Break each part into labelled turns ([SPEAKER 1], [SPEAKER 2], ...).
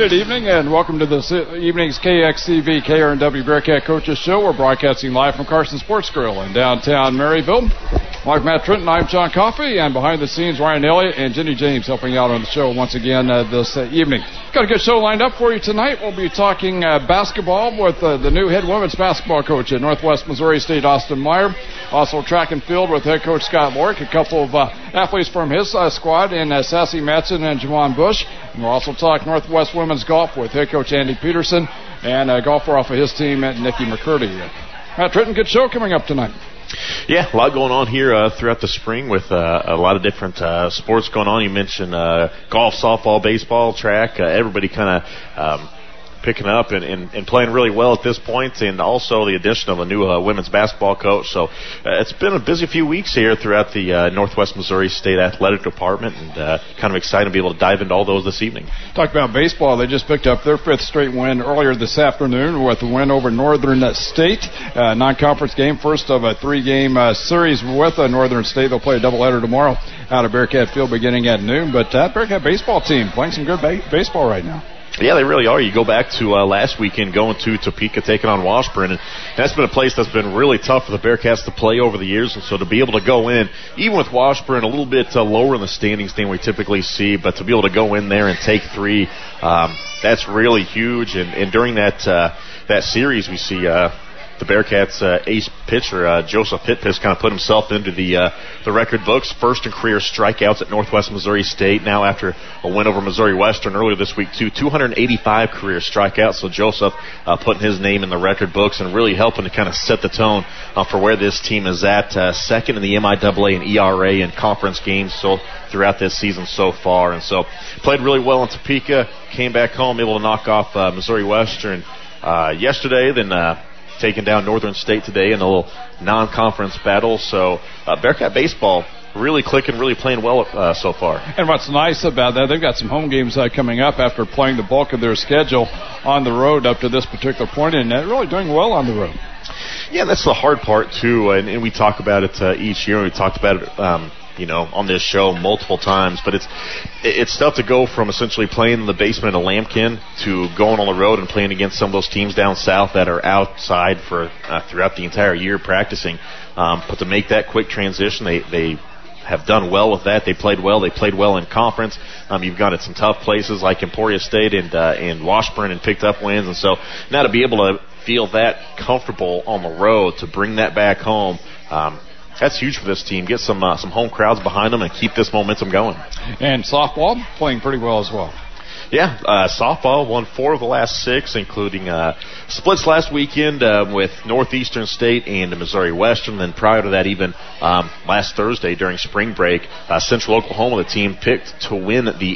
[SPEAKER 1] Good evening and welcome to this evening's KXTV KRNW Bearcat Coaches Show. We're broadcasting live from Carson Sports Grill in downtown Maryville. Like Matt Trenton, I'm John Coffey, and behind the scenes Ryan Elliott and Jenny James helping out on the show once again this evening. Got a good show lined up for you tonight. We'll be talking basketball with the new head women's basketball coach at Northwest Missouri State, Austin Meyer. Also track and field with head coach Scott Lorick, a couple of athletes from his squad in Sassy Matson and Juwan Bush. And we'll also talk Northwest women's golf with head coach Andy Peterson and a golfer off of his team, Nikki McCurdy. Matt Trenton, good show coming up tonight.
[SPEAKER 2] Yeah, a lot going on here throughout the spring with a lot of different sports going on. You mentioned golf, softball, baseball, track, everybody kind of picking up and playing really well at this point, and also the addition of a new women's basketball coach. So it's been a busy few weeks here throughout the Northwest Missouri State Athletic Department, and kind of excited to be able to dive into all those this evening.
[SPEAKER 1] Talk about baseball. They just picked up their fifth straight win earlier this afternoon with a win over Northern State. Non-conference game, first of a three-game series with Northern State. They'll play a doubleheader tomorrow out of Bearcat Field beginning at noon. But that Bearcat baseball team playing some good baseball right now.
[SPEAKER 2] Yeah, they really are. You go back to last weekend going to Topeka taking on Washburn, and that's been a place that's been really tough for the Bearcats to play over the years, and so to be able to go in, even with Washburn a little bit lower in the standings than we typically see, but to be able to go in there and take three, that's really huge, and during that series we see the Bearcats' ace pitcher, Joseph Pitpis, kind of put himself into the record books. First in career strikeouts at Northwest Missouri State. Now after a win over Missouri Western earlier this week, too. 285 career strikeouts. So Joseph putting his name in the record books and really helping to kind of set the tone for where this team is at. Second in the MIAA and ERA in conference games so throughout this season so far. And so played really well in Topeka. Came back home, able to knock off Missouri Western yesterday. Then taking down Northern State today in a little non-conference battle. So Bearcat baseball really clicking, really playing well so far.
[SPEAKER 1] And what's nice about that, they've got some home games coming up after playing the bulk of their schedule on the road up to this particular point, and they're really doing well on the road.
[SPEAKER 2] Yeah, that's the hard part, too, and we talk about it each year. We talked about it on this show multiple times, but it's tough to go from essentially playing in the basement of Lambkin to going on the road and playing against some of those teams down south that are outside for throughout the entire year practicing. But to make that quick transition, they have done well with that. They played well. They played well in conference. You've got at some tough places like Emporia State and Washburn and picked up wins. And so now to be able to feel that comfortable on the road, to bring that back home, that's huge for this team. Get some home crowds behind them and keep this momentum going. And
[SPEAKER 1] softball playing pretty well as well.
[SPEAKER 2] Yeah, softball won 4 of the last 6, including splits last weekend with Northeastern State and Missouri Western. Then prior to that, even last Thursday during spring break, Central Oklahoma, the team picked to win the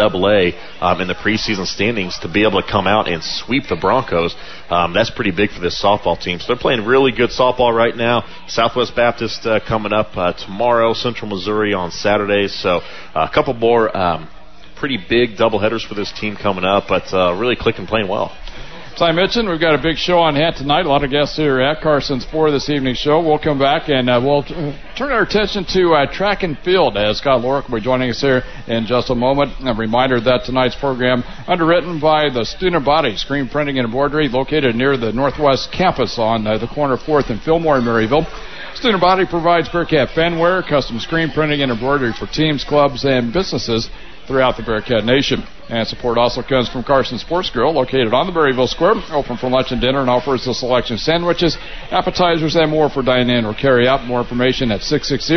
[SPEAKER 2] MIAA in the preseason standings to be able to come out and sweep the Broncos. That's pretty big for this softball team. So they're playing really good softball right now. Southwest Baptist coming up tomorrow, Central Missouri on Saturday. So a couple more pretty big doubleheaders for this team coming up, but really clicking, playing well.
[SPEAKER 1] As I mentioned, we've got a big show on hand tonight. A lot of guests here at Carson's for this evening's show. We'll come back and we'll turn our attention to track and field as Scott Lorick will be joining us here in just a moment. A reminder that tonight's program underwritten by the student body, Screen Printing and Embroidery, located near the Northwest campus on the corner of 4th and Fillmore in Maryville. Student body provides Bearcat fanware, custom screen printing and embroidery for teams, clubs, and businesses throughout the Bearcat Nation. And support also comes from Carson Sports Grill, located on the Berryville Square, open for lunch and dinner, and offers a selection of sandwiches, appetizers, and more for dine-in or carry-out. More information at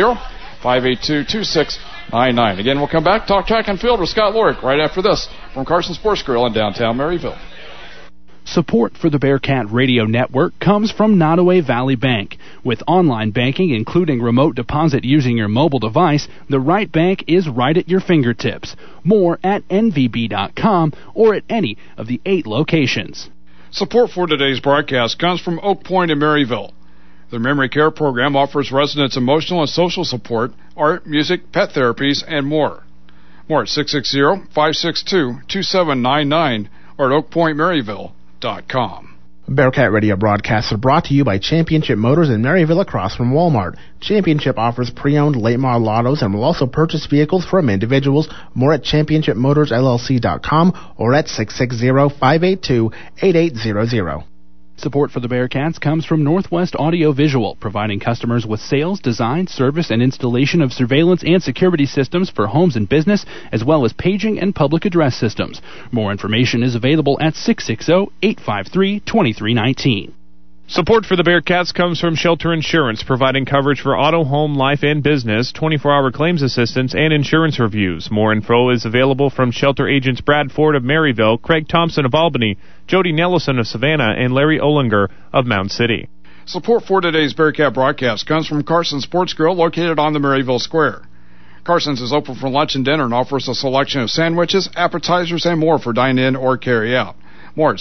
[SPEAKER 1] 660-582-2699. Again, we'll come back, talk track and field with Scott Lorick right after this from Carson Sports Grill in downtown Maryville.
[SPEAKER 3] Support for the Bearcat Radio Network comes from Nottoway Valley Bank. With online banking, including remote deposit using your mobile device, the right bank is right at your fingertips. More at nvb.com or at any of the 8 locations.
[SPEAKER 1] Support for today's broadcast comes from Oak Point in Maryville. Their memory care program offers residents emotional and social support, art, music, pet therapies, and more. More at 660-562-2799 or at oakpointmaryville.com.
[SPEAKER 4] Bearcat Radio broadcasts are brought to you by Championship Motors in Maryville across from Walmart. Championship offers pre-owned late model autos and will also purchase vehicles from individuals. More at championshipmotorsllc.com or at 660-582-8800.
[SPEAKER 3] Support for the Bearcats comes from Northwest Audio Visual, providing customers with sales, design, service, and installation of surveillance and security systems for homes and business, as well as paging and public address systems. More information is available at 660-853-2319.
[SPEAKER 5] Support for the Bearcats comes from Shelter Insurance, providing coverage for auto, home, life, and business, 24-hour claims assistance, and insurance reviews. More info is available from Shelter agents Brad Ford of Maryville, Craig Thompson of Albany, Jody Nellison of Savannah, and Larry Olinger of Mound City.
[SPEAKER 1] Support for today's Bearcat broadcast comes from Carson's Sports Grill, located on the Maryville Square. Carson's is open for lunch and dinner and offers a selection of sandwiches, appetizers, and more for dine-in or carry-out. More at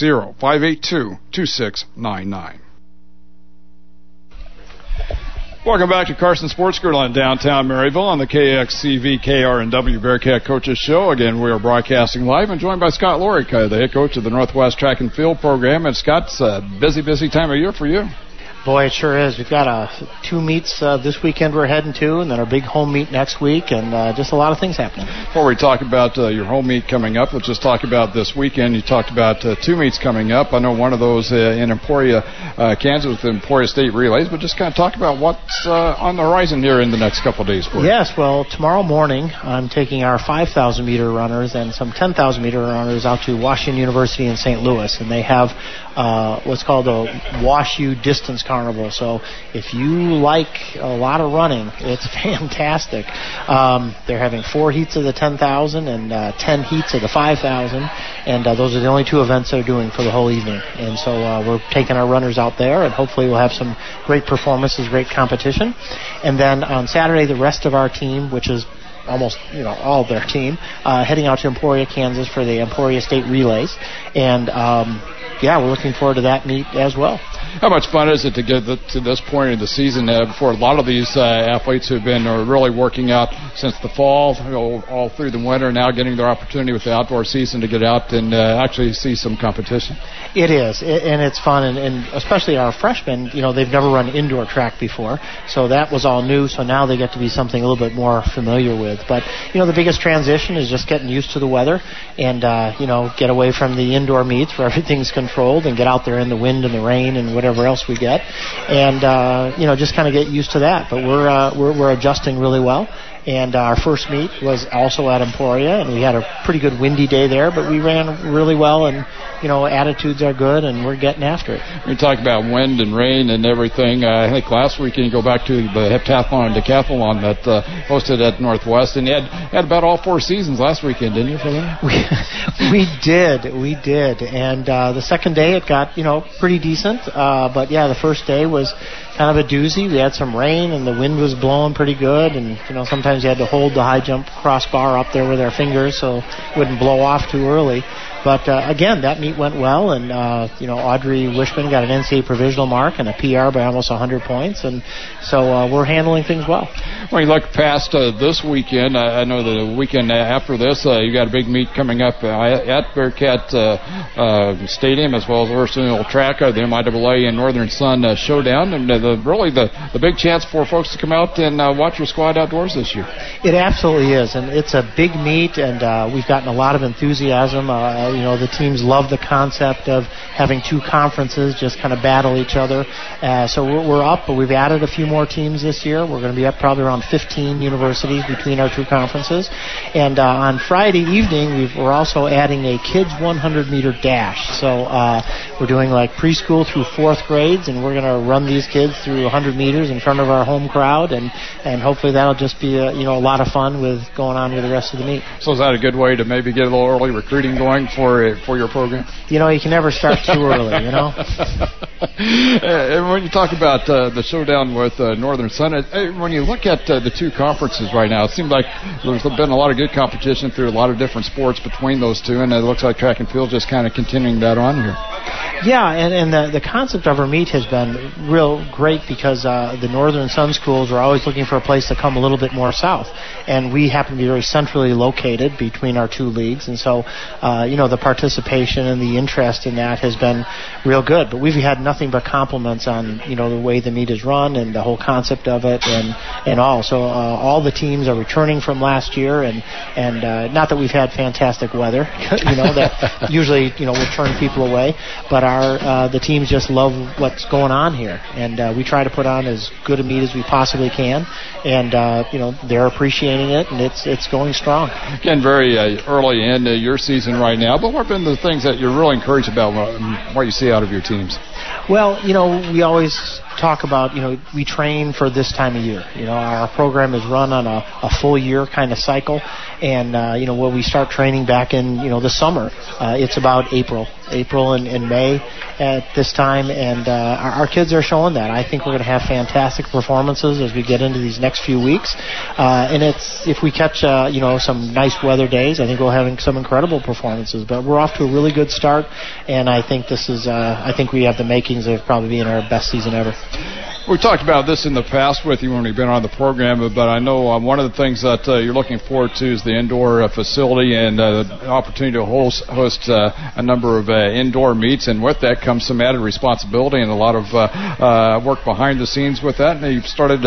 [SPEAKER 1] 660-582-2699. Welcome back to Carson Sports Grill in downtown Maryville on the KXCV KRNW Bearcat Coaches Show. Again, we are broadcasting live and joined by Scott Lorick, the head coach of the Northwest Track and Field program. And Scott, it's a busy time of year for you.
[SPEAKER 6] Boy, it sure is. We've got 2 meets this weekend we're heading to, and then our big home meet next week, and just a lot of things happening.
[SPEAKER 1] Before we talk about your home meet coming up, let's just talk about this weekend. You talked about 2 meets coming up. I know one of those in Emporia, Kansas, with the Emporia State Relays, but just kind of talk about what's on the horizon here in the next couple of days for you.
[SPEAKER 6] Yes, well, tomorrow morning I'm taking our 5,000-meter runners and some 10,000-meter runners out to Washington University in St. Louis, and they have what's called a Wash U Distance Carnival. So if you like a lot of running, it's fantastic. They're having 4 heats of the 10,000 and 10 heats of the 5,000, and those are the only 2 events they're doing for the whole evening. And so we're taking our runners out there, and hopefully we'll have some great performances, great competition. And then on Saturday, the rest of our team, which is almost, all of their team, heading out to Emporia, Kansas for the Emporia State Relays. And we're looking forward to that meet as well.
[SPEAKER 1] How much fun is it to get to this point in the season before a lot of these athletes who've been really working out since the fall, all through the winter, now getting their opportunity with the outdoor season to get out and actually see some competition?
[SPEAKER 6] It is, and it's fun, and especially our freshmen, they've never run indoor track before, so that was all new, so now they get to be something a little bit more familiar with. But, the biggest transition is just getting used to the weather and, get away from the indoor meets where everything's controlled and get out there in the wind and the rain and whatever else we get, and just kind of get used to that. But we're adjusting really well. And our first meet was also at Emporia, and we had a pretty good windy day there, but we ran really well, and attitudes are good, and we're getting after it.
[SPEAKER 1] We talk about wind and rain and everything. I think last weekend you go back to the heptathlon and decathlon that hosted at Northwest, and you had about all 4 seasons last weekend, didn't you, for that?
[SPEAKER 6] We did, and the second day it got pretty decent, but yeah, the first day was kind of a doozy. We had some rain, and the wind was blowing pretty good, and sometimes you had to hold the high jump crossbar up there with our fingers so it wouldn't blow off too early. But again, that meet went well, and Audrey Wishman got an NCAA provisional mark and a PR by almost 100 points, and so we're handling things well.
[SPEAKER 1] When you look past this weekend, I know the weekend after this, you got a big meet coming up at Bearcat Stadium, as well as Arsenal Track, the MIAA and Northern Sun Showdown, and the big chance for folks to come out and watch your squad outdoors this year.
[SPEAKER 6] It absolutely is, and it's a big meet, and we've gotten a lot of enthusiasm. The teams love the concept of having 2 conferences just kind of battle each other. So we're up, but we've added a few more teams this year. We're going to be up probably around 15 universities between our 2 conferences. And on Friday evening, we're also adding a kids 100-meter dash. So we're doing like preschool through 4th grades, and we're going to run these kids through 100 meters in front of our home crowd, and hopefully that'll just be a lot of fun with going on with the rest of the meet.
[SPEAKER 1] So is that a good way to maybe get a little early recruiting going for your program?
[SPEAKER 6] You can never start too early,
[SPEAKER 1] And when you talk about the showdown with Northern Sun, when you look at the 2 conferences right now, it seems like there's been a lot of good competition through a lot of different sports between those 2, and it looks like track and field just kind of continuing that on here.
[SPEAKER 6] Yeah, and the concept of our meet has been real great because the Northern Sun schools are always looking for a place to come a little bit more south, and we happen to be very centrally located between our two leagues, and so the participation and the interest in that has been real good. But we've had nothing but compliments on the way the meet is run and the whole concept of it and all. So all the teams are returning from last year, and not that we've had fantastic weather, that usually would turn people away, but the teams just love what's going on here, and we try to put on as good a meet as we possibly can, and they're appreciating it, and it's going strong.
[SPEAKER 1] Again, very early in your season right now, but what have been the things that you're really encouraged about, what you see out of your teams?
[SPEAKER 6] Well, we always talk about, we train for this time of year. Our program is run on a full year kind of cycle, and when we start training back in the summer, it's about April and May at this time, and our kids are showing that. I think we're going to have fantastic performances as we get into these next few weeks, and if we catch some nice weather days, I think we'll have some incredible performances. But we're off to a really good start, and I think I think we have the makings of probably being our best season ever.
[SPEAKER 1] We talked about this in the past with you when we've been on the program, but I know one of the things that you're looking forward to is the indoor facility and the opportunity to host a number of indoor meets, and with that comes some added responsibility and a lot of work behind the scenes with that. And you've started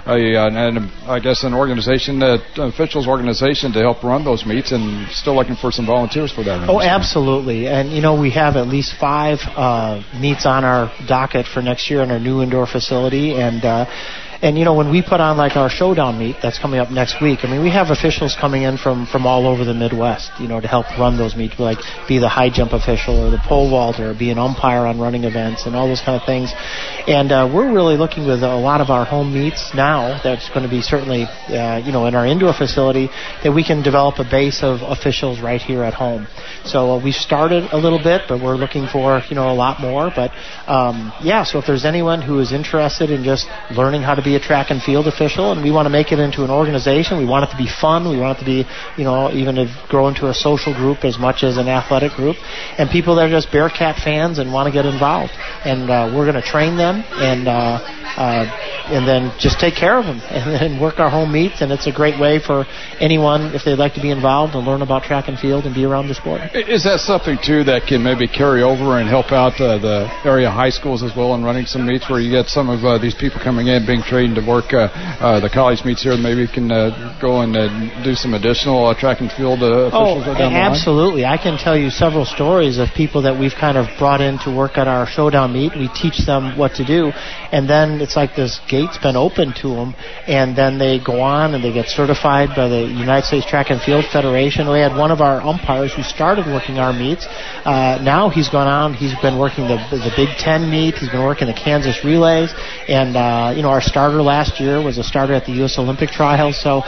[SPEAKER 1] an organization, officials organization, to help run those meets, and still looking for some volunteers for that.
[SPEAKER 6] Oh, absolutely. And we have at least 5 meets on our docket for next year in our new indoor facility. And when we put on like our showdown meet that's coming up next week, we have officials coming in from all over the Midwest, to help run those meets, like be the high jump official or the pole vaulter, or be an umpire on running events and all those kind of things. And we're really looking with a lot of our home meets now. That's going to be certainly in our indoor facility, that we can develop a base of officials right here at home. So we started a little bit, but we're looking for a lot more. But so if there's anyone who is interested in just learning how to be a track and field official, and we want to make it into an organization, we want it to be fun, we want it to be even to grow into a social group as much as an athletic group, and people that are just Bearcat fans and want to get involved, and we're going to train them and then just take care of them and then work our home meets. And it's a great way for anyone, if they'd like to be involved and learn about track and field and be around the sport.
[SPEAKER 1] Is that something too that can maybe carry over and help out the area high schools as well in running some meets, where you get some of these people coming in being trained to work the college meets here, and maybe can go and do some additional track and field officials down the line?
[SPEAKER 6] Absolutely. I can tell you several stories of people that we've kind of brought in to work at our showdown meet. We teach them what to do, and then it's like this gate's been opened to them, and then they go on and they get certified by the United States Track and Field Federation. We had one of our umpires who started working our meets. Now he's gone on. He's been working the Big Ten meet. He's been working the Kansas relays, and our starter last year was a starter at the U.S. Olympic trials. So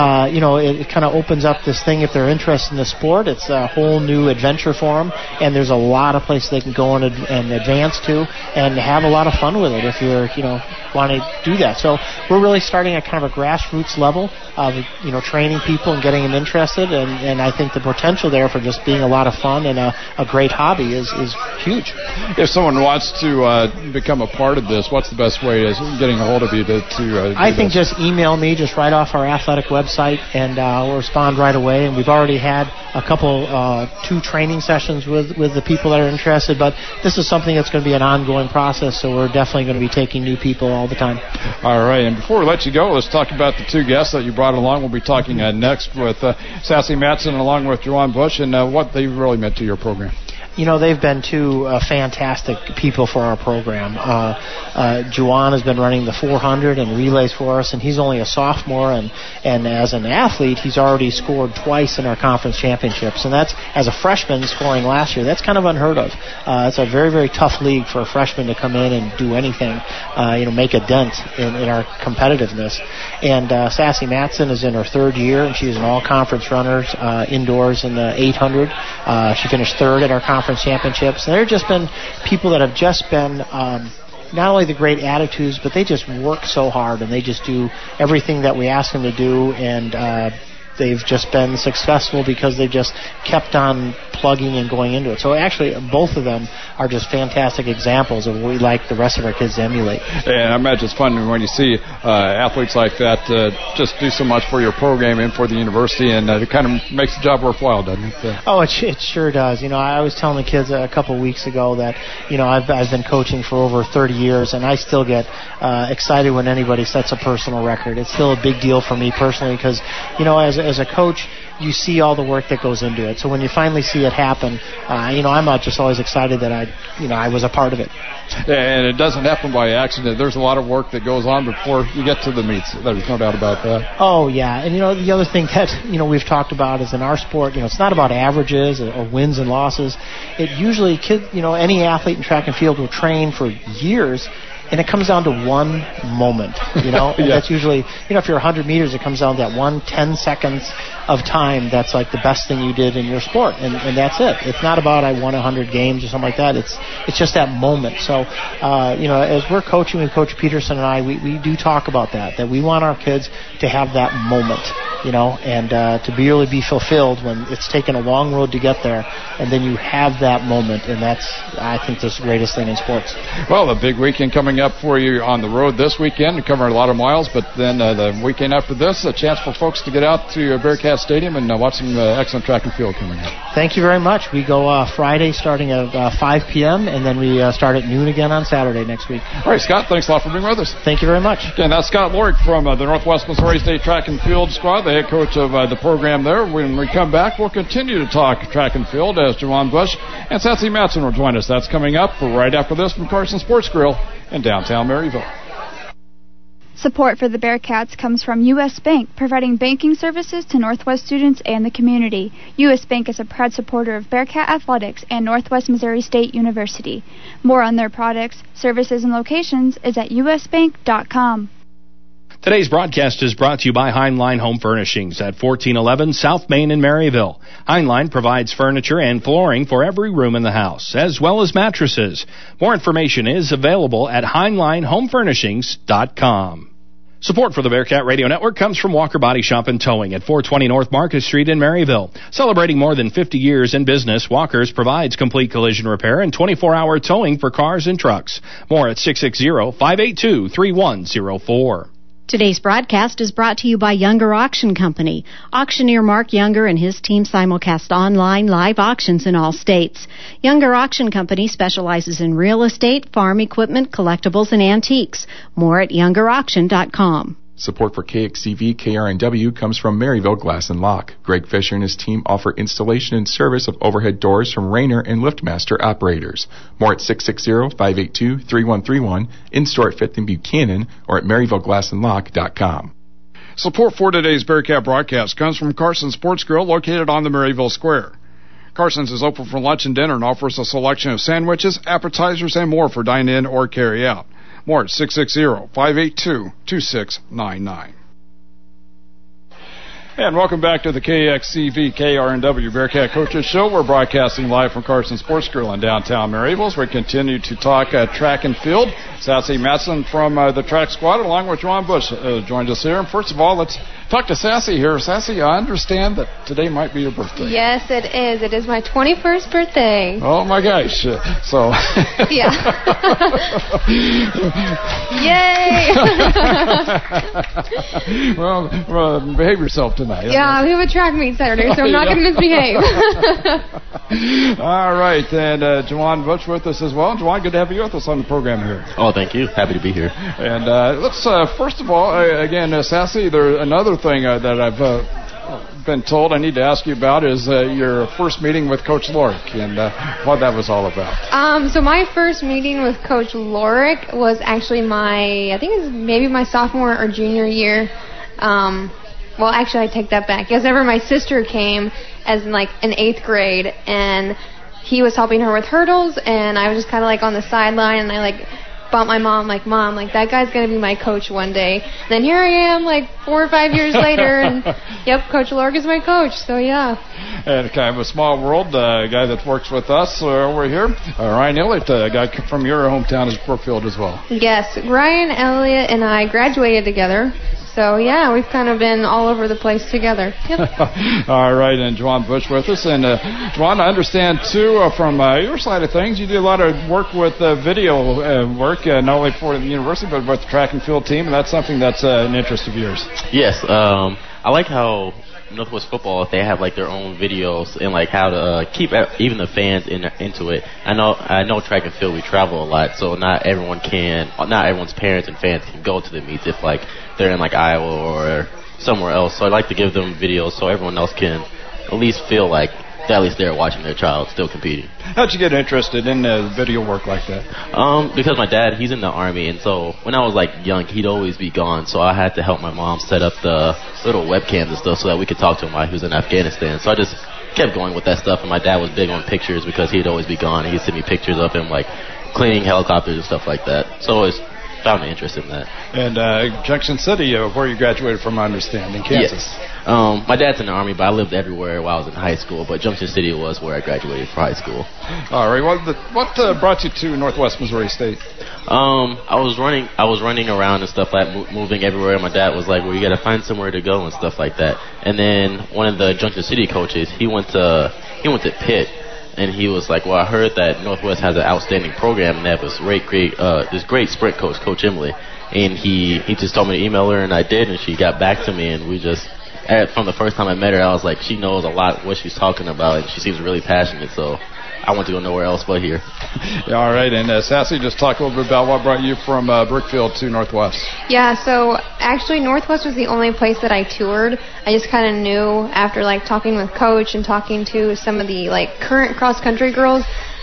[SPEAKER 6] it kind of opens up this thing. If they're interested in the sport, it's a whole new adventure for them, and there's a lot of places they can go and advance to and have a lot of fun with it if you're want to do that. So we're really starting at kind of a grassroots level of training people and getting them interested, and I think the potential there for just being a lot of fun and a great hobby is huge.
[SPEAKER 1] If someone wants to become a part of this, what's the best way of getting a hold of you to
[SPEAKER 6] I think just email me just right off our athletic website, and we'll respond right away. And we've already had a couple 2 training sessions with the people that are interested, but this is something that's going to be an ongoing process, so we're definitely going to be taking new people all the time.
[SPEAKER 1] All right, and before we let you go, let's talk about the 2 guests that you brought along. We'll be talking next with Sassy Matson along with Juwan Bush, and what they really meant to your program.
[SPEAKER 6] They've been 2 fantastic people for our program. Juwan has been running the 400 and relays for us, and he's only a sophomore, and as an athlete, he's already scored twice in our conference championships, and that's, as a freshman scoring last year, that's kind of unheard of. It's a very, very tough league for a freshman to come in and do anything, make a dent in our competitiveness. And Sassy Matson is in her 3rd year, and she's an all-conference runner indoors in the 800. She finished 3rd at our conference championships. And there have just been people that have just been not only the great attitudes, but they just work so hard, and they just do everything that we ask them to do, and they've just been successful because they've just kept on plugging and going into it. So actually, both of them are just fantastic examples of what we like the rest of our kids to emulate.
[SPEAKER 1] And I imagine it's fun when you see athletes like that just do so much for your program and for the university, and it kind of makes the job worthwhile, doesn't it?
[SPEAKER 6] Oh, it sure does. I was telling the kids a couple of weeks ago that, I've been coaching for over 30 years, and I still get excited when anybody sets a personal record. It's still a big deal for me personally because, as a coach, you see all the work that goes into it. So when you finally see it happen, I'm just always excited that I was a part of it.
[SPEAKER 1] And it doesn't happen by accident. There's a lot of work that goes on before you get to the meets. There's no doubt about that.
[SPEAKER 6] Oh, yeah. And, the other thing that, we've talked about is in our sport, it's not about averages or wins and losses. It usually, any athlete in track and field will train for years, and it comes down to one moment, And that's usually, if you're 100 meters, it comes down to that 10 seconds of time that's like the best thing you did in your sport, and that's it. It's not about I won 100 games or something like that. It's just that moment. So, as we're coaching with Coach Peterson and I, we do talk about that we want our kids to have that moment, and to really be fulfilled when it's taken a long road to get there, and then you have that moment, and that's, I think, the greatest thing in sports.
[SPEAKER 1] Well, a big weekend coming up for you on the road this weekend. You cover a lot of miles, but then the weekend after this, a chance for folks to get out to Bearcat Stadium and watch some excellent track and field coming up.
[SPEAKER 6] Thank you very much. We go Friday starting at 5 p.m., and then we start at noon again on Saturday next week.
[SPEAKER 1] All right, Scott, thanks a lot for being with us.
[SPEAKER 6] Thank you very much.
[SPEAKER 1] Again, that's Scott Lorick from the Northwest Missouri State Track and Field Squad, the head coach of the program there. When we come back, we'll continue to talk track and field as Juwan Bush and Sassy Matson will join us. That's coming up right after this from Carson Sports Grill in downtown Maryville.
[SPEAKER 7] Support for the Bearcats comes from U.S. Bank, providing banking services to Northwest students and the community. U.S. Bank is a proud supporter of Bearcat Athletics and Northwest Missouri State University. More on their products, services, and locations is at usbank.com.
[SPEAKER 8] Today's broadcast is brought to you by Heinlein Home Furnishings at 1411 South Main in Maryville. Heinlein provides furniture and flooring for every room in the house, as well as mattresses. More information is available at HeinleinHomeFurnishings.com. Support for the Bearcat Radio Network comes from Walker Body Shop and Towing at 420 North Market Street in Maryville. Celebrating more than 50 years in business, Walker's provides complete collision repair and 24-hour towing for cars and trucks. More at 660-582-3104.
[SPEAKER 9] Today's broadcast is brought to you by Younger Auction Company. Auctioneer Mark Younger and his team simulcast online live auctions in all states. Younger Auction Company specializes in real estate, farm equipment, collectibles, and antiques. More at youngerauction.com.
[SPEAKER 10] Support for KXCV KRNW comes from Maryville Glass and Lock. Greg Fisher and his team offer installation and service of overhead doors from Rainer and LiftMaster operators. More at 660-582-3131, in-store at 5th and Buchanan, or at MaryvilleGlassandLock.com.
[SPEAKER 1] Support for today's Bearcat broadcast comes from Carson Sports Grill, located on the Maryville Square. Carson's is open for lunch and dinner and offers a selection of sandwiches, appetizers, and more for dine-in or carry-out. More at 660-582-2699. And welcome back to the KXCV KRNW Bearcat Coaches Show. We're broadcasting live from Carson Sports Grill in downtown Maryville. We continue to talk track and field. Sassy Matson from the track squad, along with Juwan Bush, joined us here. And first of all, let's talk to Sassy here. Sassy, I understand that today might be your birthday.
[SPEAKER 11] Yes, it is. It is my 21st birthday.
[SPEAKER 1] Oh, my gosh. So.
[SPEAKER 11] Yeah. Yay!
[SPEAKER 1] well, behave yourself tonight.
[SPEAKER 11] Yeah, we have a track meet Saturday, so I'm not going to misbehave.
[SPEAKER 1] All right, and Juwan Bush with us as well. Juwan, good to have you with us on the program here.
[SPEAKER 12] Oh, thank you. Happy to be here.
[SPEAKER 1] And let's, first of all, again, Sassy, there's another thing that I've been told I need to ask you about is your first meeting with Coach Lorick and what that was all about.
[SPEAKER 11] So my first meeting with Coach Lorick was actually I think it was maybe my sophomore or junior year. Well, actually, I take that back. Because whenever my sister came as in like in 8th grade, and he was helping her with hurdles, and I was just kind of like on the sideline, and I like bumped my mom, like, Mom, like that guy's going to be my coach one day. And then here I am, like 4 or 5 years later, and yep, Coach Lorick is my coach. So yeah.
[SPEAKER 1] And kind of a small world, a guy that works with us over here, Ryan Elliott, a guy from your hometown is Brookfield as well.
[SPEAKER 11] Yes, Ryan Elliott and I graduated together. So, yeah, we've kind of been all over the place together. Yep.
[SPEAKER 1] All right, and Juwan Bush with us. And, Juwan, I understand, too, from your side of things, you do a lot of work with video work, not only for the university, but with the track and field team, and that's something that's an interest of yours.
[SPEAKER 12] Yes, I like how Northwest football, they have like their own videos and like how to keep even the fans into it. I know track and field, we travel a lot, so not everyone's parents and fans can go to the meets if like they're in like Iowa or somewhere else. So I like to give them videos so everyone else can at least feel like at least they're watching their child still competing.
[SPEAKER 1] How'd you get interested in video work like that?
[SPEAKER 12] Because my dad, he's in the Army, and so when I was like young, he'd always be gone, so I had to help my mom set up the little webcams and stuff so that we could talk to him while he was in Afghanistan. So I just kept going with that stuff, and my dad was big on pictures because he'd always be gone, and he'd send me pictures of him like cleaning helicopters and stuff like that. So I found an interest in that.
[SPEAKER 1] And Junction City, where you graduated from, I understand, in Kansas.
[SPEAKER 12] Yes. My dad's in the Army, but I lived everywhere while I was in high school, but Junction City was where I graduated from high school.
[SPEAKER 1] All right. What brought you to Northwest Missouri State?
[SPEAKER 12] I was running around and stuff like moving everywhere. My dad was like, well, you got to find somewhere to go and stuff like that. And then one of the Junction City coaches, he went to Pitt. And he was like, well, I heard that Northwest has an outstanding program, and they have this great sprint coach, Coach Emily. And he just told me to email her, and I did, and she got back to me, and we just, from the first time I met her, I was like, she knows a lot what she's talking about, and she seems really passionate, so I want to go nowhere else but here.
[SPEAKER 1] Yeah, all right, and Sassy, just talk a little bit about what brought you from Brookfield to Northwest.
[SPEAKER 11] Yeah, so actually Northwest was the only place that I toured. I just kind of knew after like talking with Coach and talking to some of the like current cross-country girls,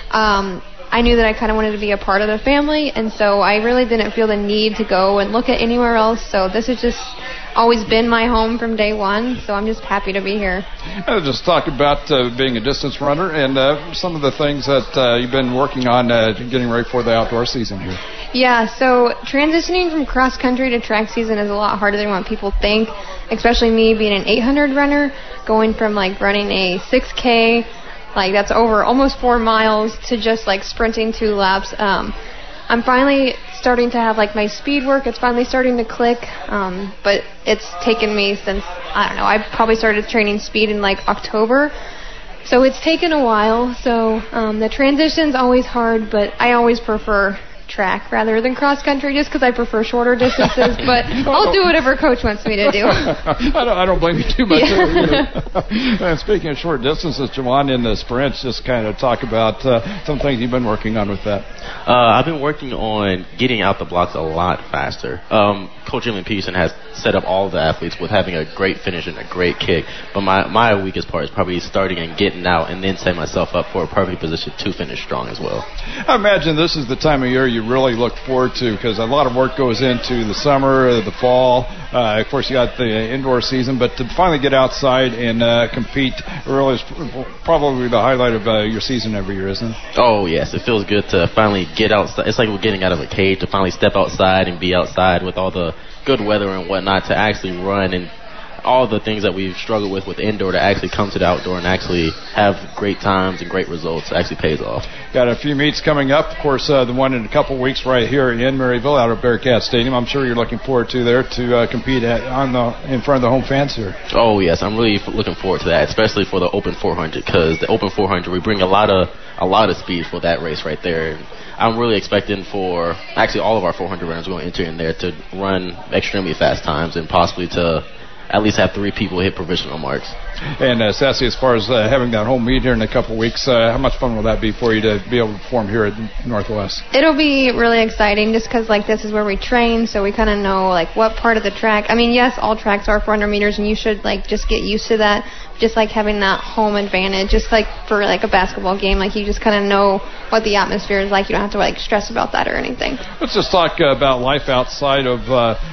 [SPEAKER 11] I knew that I kind of wanted to be a part of the family, and so I really didn't feel the need to go and look at anywhere else, so this has just always been my home from day one, so I'm just happy to be here.
[SPEAKER 1] Just talk about being a distance runner and some of the things that you've been working on getting ready for the outdoor season here.
[SPEAKER 11] Yeah, so transitioning from cross-country to track season is a lot harder than what people think, especially me being an 800 runner, going from like running a 6K, like that's over almost 4 miles, to just like sprinting 2 laps. I'm finally starting to have like my speed work. It's finally starting to click, but it's taken me since, I don't know, I probably started training speed in like October. So it's taken a while. So the transition's always hard, but I always prefer track rather than cross country just because I prefer shorter distances, but I'll do whatever Coach wants me to do.
[SPEAKER 1] I don't blame you too much. Yeah. And speaking of short distances, Juwan, in the sprints, just kind of talk about some things you've been working on with that.
[SPEAKER 12] I've been working on getting out the blocks a lot faster. Coach Emily Peterson has set up all the athletes with having a great finish and a great kick, but my weakest part is probably starting and getting out and then setting myself up for a perfect position to finish strong as well.
[SPEAKER 1] I imagine this is the time of year you really look forward to, because a lot of work goes into the summer, the fall. Of course, you got the indoor season, but to finally get outside and compete really is probably the highlight of your season every year, isn't it?
[SPEAKER 12] Oh, yes. It feels good to finally get outside. It's like we're getting out of a cage, to finally step outside and be outside with all the good weather and whatnot, to actually run and all the things that we've struggled with indoor, to actually come to the outdoor and actually have great times and great results actually pays off.
[SPEAKER 1] Got a few meets coming up. Of course, the one in a couple weeks right here in Maryville out of Bearcat Stadium. I'm sure you're looking forward to there to compete in front of the home fans here.
[SPEAKER 12] Oh, yes. I'm really looking forward to that, especially for the Open 400, because the Open 400, we bring a lot of speed for that race right there. I'm really expecting for actually all of our 400 runners going to enter in there to run extremely fast times and possibly to at least have 3 people hit provisional marks.
[SPEAKER 1] And Sassy, as far as having that home meet here in a couple weeks, how much fun will that be for you to be able to perform here at Northwest?
[SPEAKER 11] It'll be really exciting just because like this is where we train, so we kind of know like what part of the track. I mean, yes, all tracks are 400 meters, and you should like just get used to that. Just like having that home advantage, just like for like a basketball game, like you just kind of know what the atmosphere is like. You don't have to like stress about that or anything.
[SPEAKER 1] Let's just talk about life outside of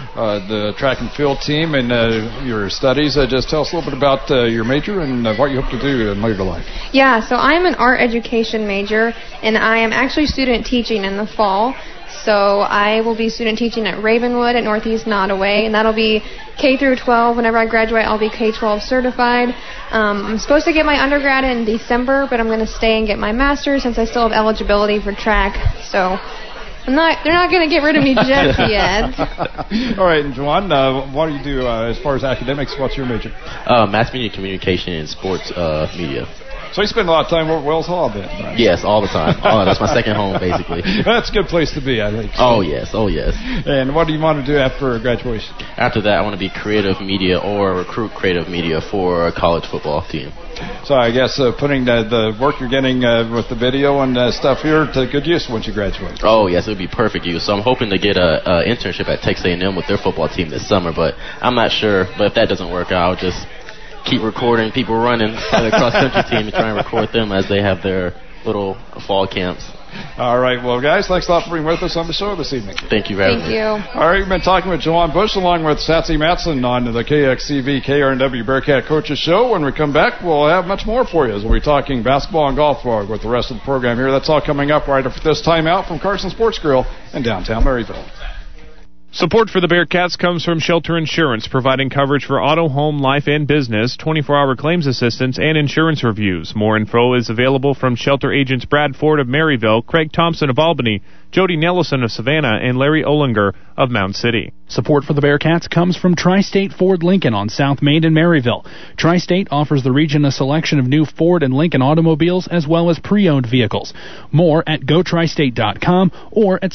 [SPEAKER 1] the track and field team and your studies. Just tell us a little bit about your major and what you hope to do in later life.
[SPEAKER 11] Yeah, so I'm an art education major, and I am actually student teaching in the fall. So I will be student teaching at Ravenwood at Northeast Nottoway, and that'll be K through 12. Whenever I graduate, I'll be K-12 certified. I'm supposed to get my undergrad in December, but I'm going to stay and get my master's since I still have eligibility for track. So They're not going to get rid of me just yet.
[SPEAKER 1] All right, and Juwan, what do you do as far as academics? What's your major?
[SPEAKER 12] Mass media communication and sports media.
[SPEAKER 1] So you spend a lot of time over at Wells Hall then, right?
[SPEAKER 12] Yes, all the time. That's my second home, basically.
[SPEAKER 1] That's a good place to be, I think. So.
[SPEAKER 12] Oh, yes.
[SPEAKER 1] And what do you want to do after graduation?
[SPEAKER 12] After that, I want to be creative media or recruit creative media for a college football team.
[SPEAKER 1] So I guess putting the work you're getting with the video and stuff here to good use once you graduate.
[SPEAKER 12] Oh, yes, it would be perfect use. So I'm hoping to get an internship at Texas A&M with their football team this summer, but I'm not sure. But if that doesn't work out, I'll just keep recording people running for the cross-country team and try and record them as they have their little fall camps.
[SPEAKER 1] All right, well, guys, thanks a lot for being with us on the show this evening.
[SPEAKER 12] Thank you for having me.
[SPEAKER 11] Thank you.
[SPEAKER 1] All right, we've been talking with Juwan Bush along with Satsy Matson on the KXCV KRNW Bearcat Coaches Show. When we come back, we'll have much more for you as we'll be talking basketball and golf with the rest of the program here. That's all coming up right after this timeout from Carson Sports Grill in downtown Maryville.
[SPEAKER 5] Support for the Bearcats comes from Shelter Insurance, providing coverage for auto, home, life, and business, 24-hour claims assistance, and insurance reviews. More info is available from Shelter agents Brad Ford of Maryville, Craig Thompson of Albany, Jody Nellison of Savannah, and Larry Olinger of Mound City.
[SPEAKER 3] Support for the Bearcats comes from Tri-State Ford Lincoln on South Main in Maryville. Tri-State offers the region a selection of new Ford and Lincoln automobiles as well as pre-owned vehicles. More at GoTristate.com or at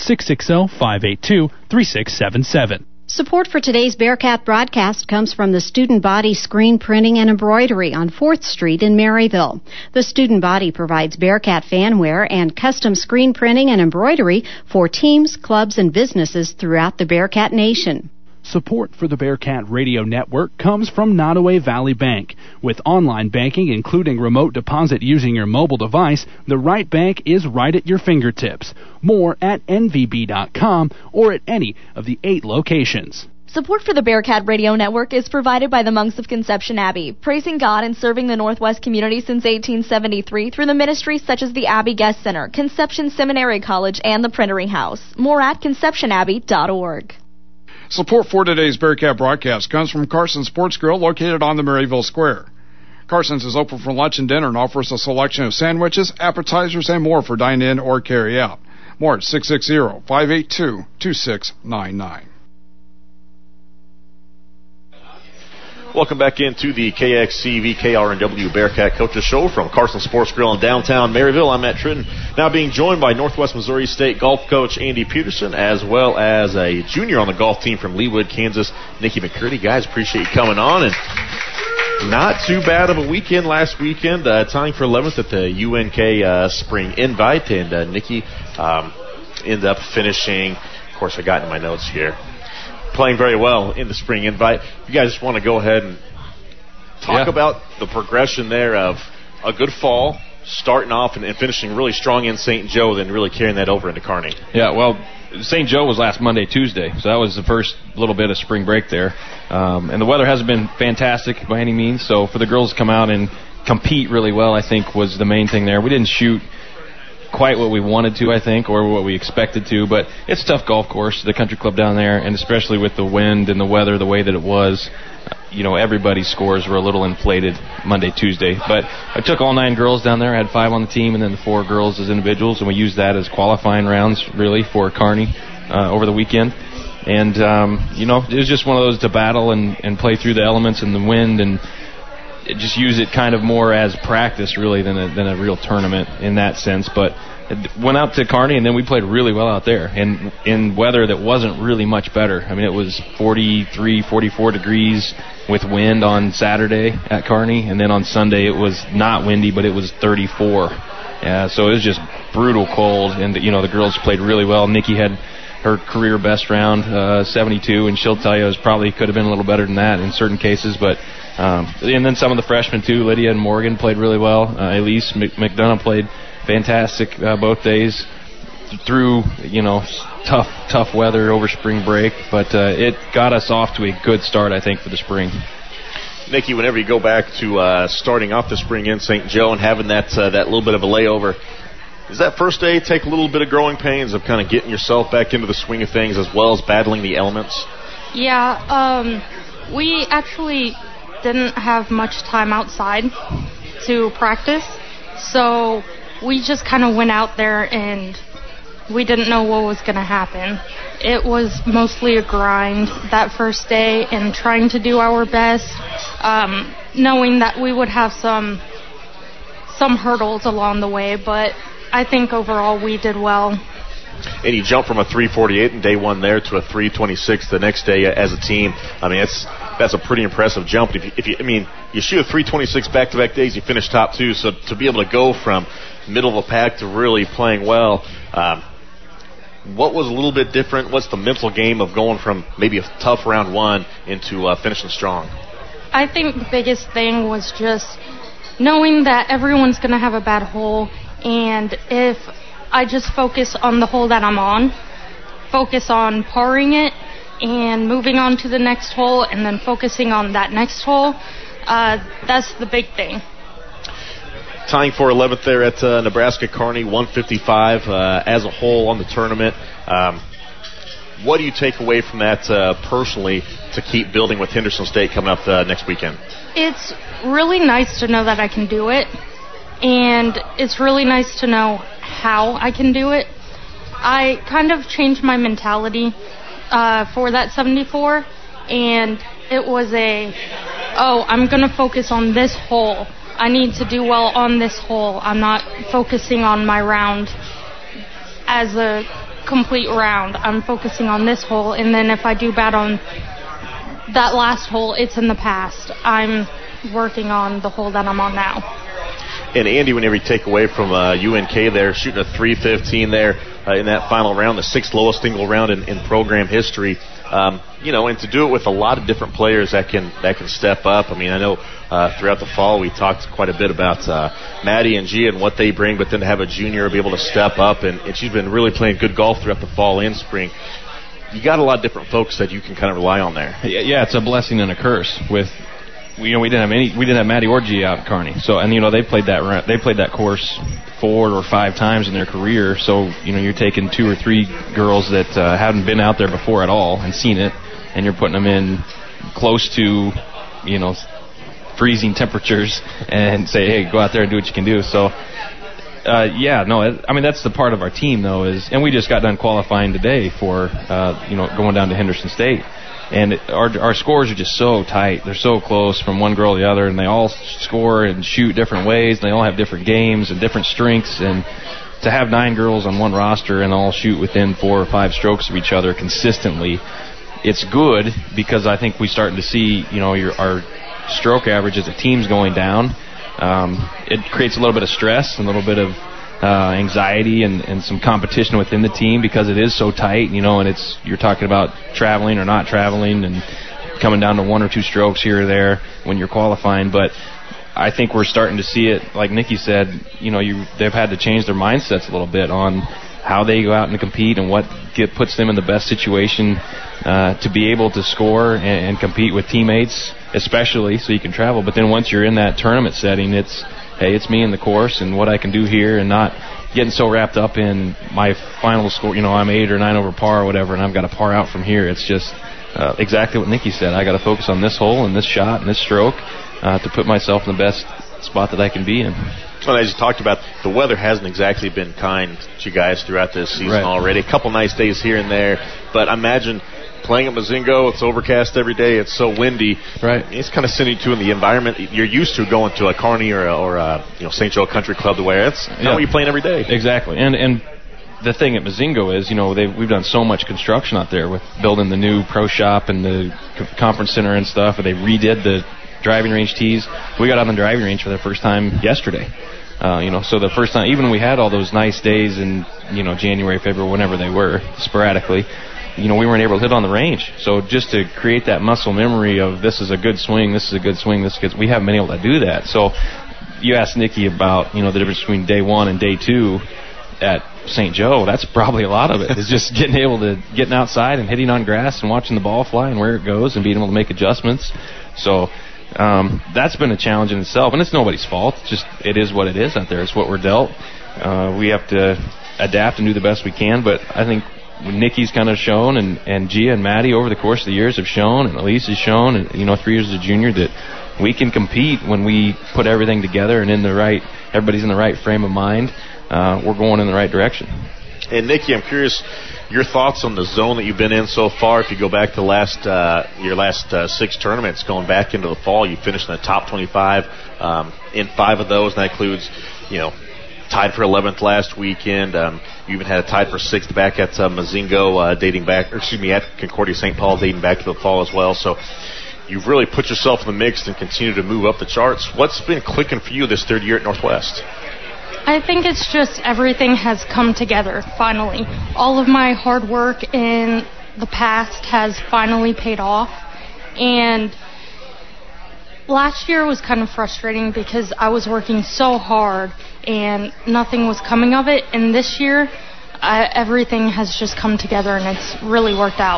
[SPEAKER 3] 660-582-3677.
[SPEAKER 9] Support for today's Bearcat broadcast comes from the Student Body Screen Printing and Embroidery on 4th Street in Maryville. The Student Body provides Bearcat fanwear and custom screen printing and embroidery for teams, clubs, and businesses throughout the Bearcat Nation.
[SPEAKER 3] Support for the Bearcat Radio Network comes from Nottoway Valley Bank. With online banking, including remote deposit using your mobile device, the right bank is right at your fingertips. More at nvb.com or at any of the 8 locations.
[SPEAKER 13] Support for the Bearcat Radio Network is provided by the Monks of Conception Abbey, praising God and serving the Northwest community since 1873 through the ministries such as the Abbey Guest Center, Conception Seminary College, and the Printing House. More at conceptionabbey.org.
[SPEAKER 1] Support for today's Bearcat broadcast comes from Carson Sports Grill, located on the Maryville Square. Carson's is open for lunch and dinner and offers a selection of sandwiches, appetizers, and more for dine-in or carry-out. More at 660-582-2699.
[SPEAKER 2] Welcome back into the KXCV KRNW Bearcat Coaches Show from Carson Sports Grill in downtown Maryville. I'm Matt Tritton, now being joined by Northwest Missouri State golf coach Andy Peterson, as well as a junior on the golf team from Leawood, Kansas, Nikki McCurdy. Guys, appreciate you coming on. And not too bad of a weekend last weekend, tying for 11th at the UNK Spring Invite. And Nikki ended up finishing, of course I got in my notes here, playing very well in the Spring Invite. You guys just want to go ahead and talk about the progression there of a good fall, starting off and finishing really strong in St. Joe, then really carrying that over into Kearney.
[SPEAKER 14] Yeah, well, St. Joe was last Monday, Tuesday, so that was the first little bit of spring break there. And the weather hasn't been fantastic by any means, so for the girls to come out and compete really well, I think, was the main thing there. We didn't shoot quite what we wanted to, I think, or what we expected to, but it's a tough golf course, the country club down there, and especially with the wind and the weather the way that it was, everybody's scores were a little inflated Monday, Tuesday. But I took all 9 girls down there. I had 5 on the team and then the 4 girls as individuals, and we used that as qualifying rounds, really, for Kearney over the weekend. And, it was just one of those to battle and play through the elements and the wind and just use it kind of more as practice, really, than a real tournament in that sense. But it went out to Kearney, and then we played really well out there, and in weather that wasn't really much better. I mean, it was 43, 44 degrees with wind on Saturday at Kearney, and then on Sunday it was not windy, but it was 34. Yeah, so it was just brutal cold, and the girls played really well. Nikki had her career best round, 72, and she'll tell you it probably could have been a little better than that in certain cases, but and then some of the freshmen too, Lydia and Morgan played really well. Elise McDonough played fantastic both days through tough weather over spring break, but it got us off to a good start, I think, for the spring.
[SPEAKER 2] Nikki, whenever you go back to starting off the spring in St. Joe and having that little bit of a layover, does that first day take a little bit of growing pains of kind of getting yourself back into the swing of things as well as battling the elements?
[SPEAKER 15] Yeah, we actually didn't have much time outside to practice, so we just kind of went out there and we didn't know what was going to happen. It was mostly a grind that first day and trying to do our best, knowing that we would have some hurdles along the way, but I think overall we did well.
[SPEAKER 2] And you jump from a 3:48 in day one there to a 3:26 the next day as a team. I mean, that's a pretty impressive jump. If you shoot a 3:26 back-to-back days, you finish top two. So to be able to go from middle of the pack to really playing well, what was a little bit different? What's the mental game of going from maybe a tough round one into finishing strong?
[SPEAKER 15] I think the biggest thing was just knowing that everyone's going to have a bad hole, and if I just focus on the hole that I'm on, focus on parring it and moving on to the next hole and then focusing on that next hole, that's the big thing.
[SPEAKER 2] Tying for 11th there at Nebraska Kearney, 155 as a whole on the tournament. What do you take away from that personally to keep building with Henderson State coming up next weekend?
[SPEAKER 15] It's really nice to know that I can do it, and it's really nice to know how I can do it. I kind of changed my mentality for that 74, and it was I'm going to focus on this hole. I need to do well on this hole. I'm not focusing on my round as a complete round. I'm focusing on this hole, and then if I do bad on that last hole, it's in the past. I'm working on the hole that I'm on now.
[SPEAKER 2] And Andy, whenever you take away from UNK there, shooting a 3:15 there in that final round, the sixth lowest single round in program history, and to do it with a lot of different players that can step up. I mean, I know throughout the fall we talked quite a bit about Maddie and Gia and what they bring, but then to have a junior be able to step up, and she's been really playing good golf throughout the fall and spring. You got a lot of different folks that you can kind of rely on there.
[SPEAKER 14] Yeah, it's a blessing and a curse. We didn't have Maddie or Gia out at Kearney. So, and they played that course 4 or 5 times in their career. So, you're taking 2 or 3 girls that haven't been out there before at all and seen it, and you're putting them in close to, freezing temperatures and say, hey, go out there and do what you can do. So, that's the part of our team though and we just got done qualifying today for, going down to Henderson State. And our scores are just so tight. They're so close from one girl to the other, and they all score and shoot different ways, and they all have different games and different strengths. And to have 9 girls on one roster and all shoot within 4 or 5 strokes of each other consistently, it's good because I think we're starting to see, our stroke average as a team's going down. It creates a little bit of stress, a little bit of anxiety and some competition within the team because it is so tight, and you're talking about traveling or not traveling and coming down to 1 or 2 strokes here or there when you're qualifying. But I think we're starting to see it, like Nikki said, they've had to change their mindsets a little bit on how they go out and compete and what puts them in the best situation to be able to score and compete with teammates, especially so you can travel. But then once you're in that tournament setting, it's me and the course and what I can do here, and not getting so wrapped up in my final score. I'm 8 or 9 over par or whatever, and I've got to par out from here. It's just exactly what Nikki said. I got to focus on this hole and this shot and this stroke to put myself in the best spot that I can be in.
[SPEAKER 2] Well, as you talked about, the weather hasn't exactly been kind to you guys throughout this season already. A couple nice days here and there, but I imagine playing at Mazingo, it's overcast every day, it's so windy.
[SPEAKER 14] Right.
[SPEAKER 2] It's kind of sending you in the environment you're used to going to a Kearney or St. Joe Country Club to where it's not what you're playing every day.
[SPEAKER 14] Exactly. And the thing at Mazingo is, we've done so much construction out there with building the new pro shop and the conference center and stuff, and they redid the driving range tees. We got on the driving range for the first time yesterday. So the first time, even when we had all those nice days in, January, February, whenever they were, sporadically, we weren't able to hit on the range. So just to create that muscle memory of this is a good swing, we haven't been able to do that. So you asked Nikki about, the difference between day 1 and day 2 at St. Joe. That's probably a lot of it. Is just getting outside and hitting on grass and watching the ball fly and where it goes and being able to make adjustments. So that's been a challenge in itself, and it's nobody's fault. It is what it is out there. It's what we're dealt. We have to adapt and do the best we can, but I think Nikki's kind of shown, and Gia and Maddie over the course of the years have shown, and Elise has shown, and 3 years as a junior, that we can compete when we put everything together and everybody's in the right frame of mind. We're going in the right direction.
[SPEAKER 2] And Nikki, I'm curious your thoughts on the zone that you've been in so far. If you go back to your last 6 tournaments, going back into the fall, you finished in the top 25 in 5 of those, and that includes, tied for 11th last weekend. You even had a tied for 6th back at Mazingo, at Concordia St. Paul, dating back to the fall as well. So you've really put yourself in the mix and continue to move up the charts. What's been clicking for you this 3rd year at Northwest?
[SPEAKER 15] I think it's just everything has come together, finally. All of my hard work in the past has finally paid off. And last year was kind of frustrating because I was working so hard and nothing was coming of it. And this year, everything has just come together and it's really worked out.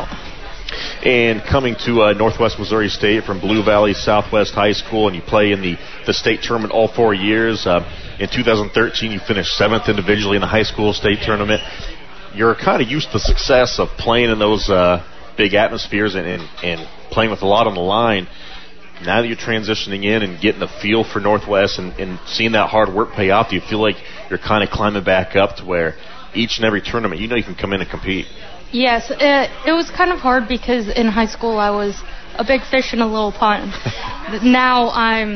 [SPEAKER 2] And coming to Northwest Missouri State from Blue Valley Southwest High School, and you play in the state tournament all 4 years. In 2013, you finished 7th individually in the high school state tournament. You're kind of used to the success of playing in those big atmospheres and playing with a lot on the line. Now that you're transitioning in and getting the feel for Northwest and seeing that hard work pay off, do you feel like you're kind of climbing back up to where each and every tournament, you can come in and compete?
[SPEAKER 15] Yes, it was kind of hard because in high school I was a big fish in a little pond. Now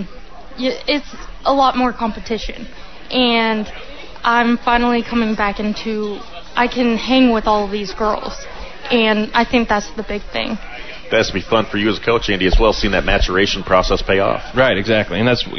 [SPEAKER 15] it's a lot more competition, and I'm finally coming back into, I can hang with all of these girls, and I think that's the big thing.
[SPEAKER 2] That has to be fun for you as a coach, Andy, as well, seeing that maturation process pay off.
[SPEAKER 14] Right, exactly, and that's,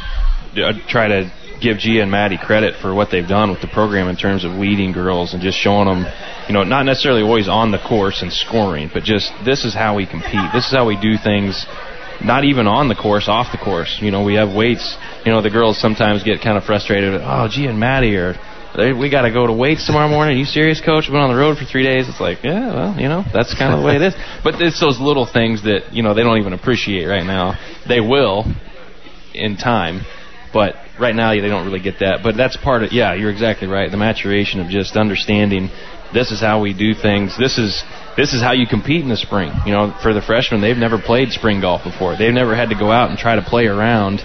[SPEAKER 14] I try to give Gia and Maddie credit for what they've done with the program in terms of leading girls and just showing them, not necessarily always on the course and scoring, but just this is how we compete. This is how we do things, not even on the course, off the course. We have weights. The girls sometimes get kind of frustrated. Oh, Gia and Maddie we got to go to weights tomorrow morning. Are you serious, Coach? I've been on the road for 3 days. It's like, yeah, well, that's kind of the way it is. But it's those little things that, they don't even appreciate right now. They will in time. But right now, they don't really get that. But that's part of, you're exactly right. The maturation of just understanding this is how we do things. This is how you compete in the spring. For the freshmen, they've never played spring golf before. They've never had to go out and try to play around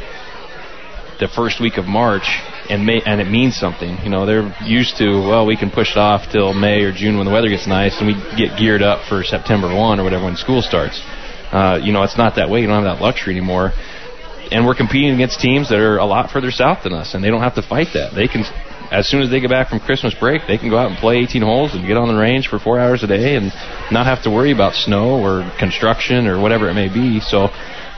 [SPEAKER 14] the first week of March, and it means something. They're used to, we can push it off till May or June when the weather gets nice, and we get geared up for September 1 or whatever when school starts. It's not that way. You don't have that luxury anymore. And we're competing against teams that are a lot further south than us, and they don't have to fight that. They can, as soon as they get back from Christmas break, they can go out and play 18 holes and get on the range for 4 hours a day and not have to worry about snow or construction or whatever it may be. So,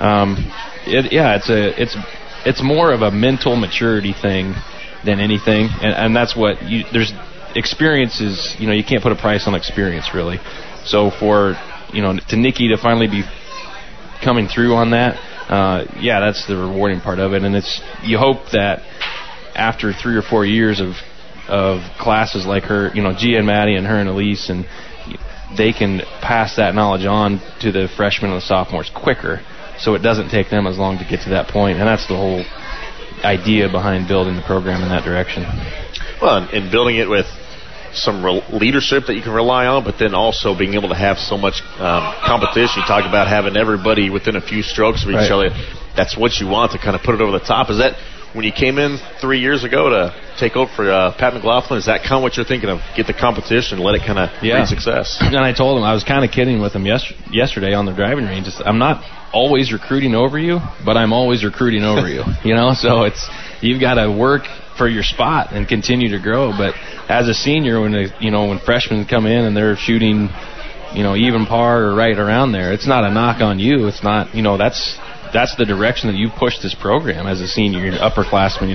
[SPEAKER 14] it's more of a mental maturity thing than anything, and that's what there's experiences. You can't put a price on experience, really. So for to Nikki to finally be coming through on that. That's the rewarding part of it, and you hope that after 3 or 4 years of classes like her, Gia and Maddie and her and Elise, and they can pass that knowledge on to the freshmen and the sophomores quicker, so it doesn't take them as long to get to that point, and that's the whole idea behind building the program in that direction.
[SPEAKER 2] Well, and building it with some leadership that you can rely on, but then also being able to have so much competition. You talk about having everybody within a few strokes of each other. That's what you want to kind of put it over the top. Is that when you came in 3 years ago to take over for Pat McLaughlin, is that kind of what you're thinking of? Get the competition, let it kind of breed success.
[SPEAKER 14] And I told him, I was kind of kidding with him yesterday on the driving range. I'm not always recruiting over you, but I'm always recruiting over you. So you've got to work for your spot and continue to grow. But as a senior, when freshmen come in and they're shooting, even par or right around there, it's not a knock on you. It's not, that's the direction that you push this program as a senior, you're an upperclassman.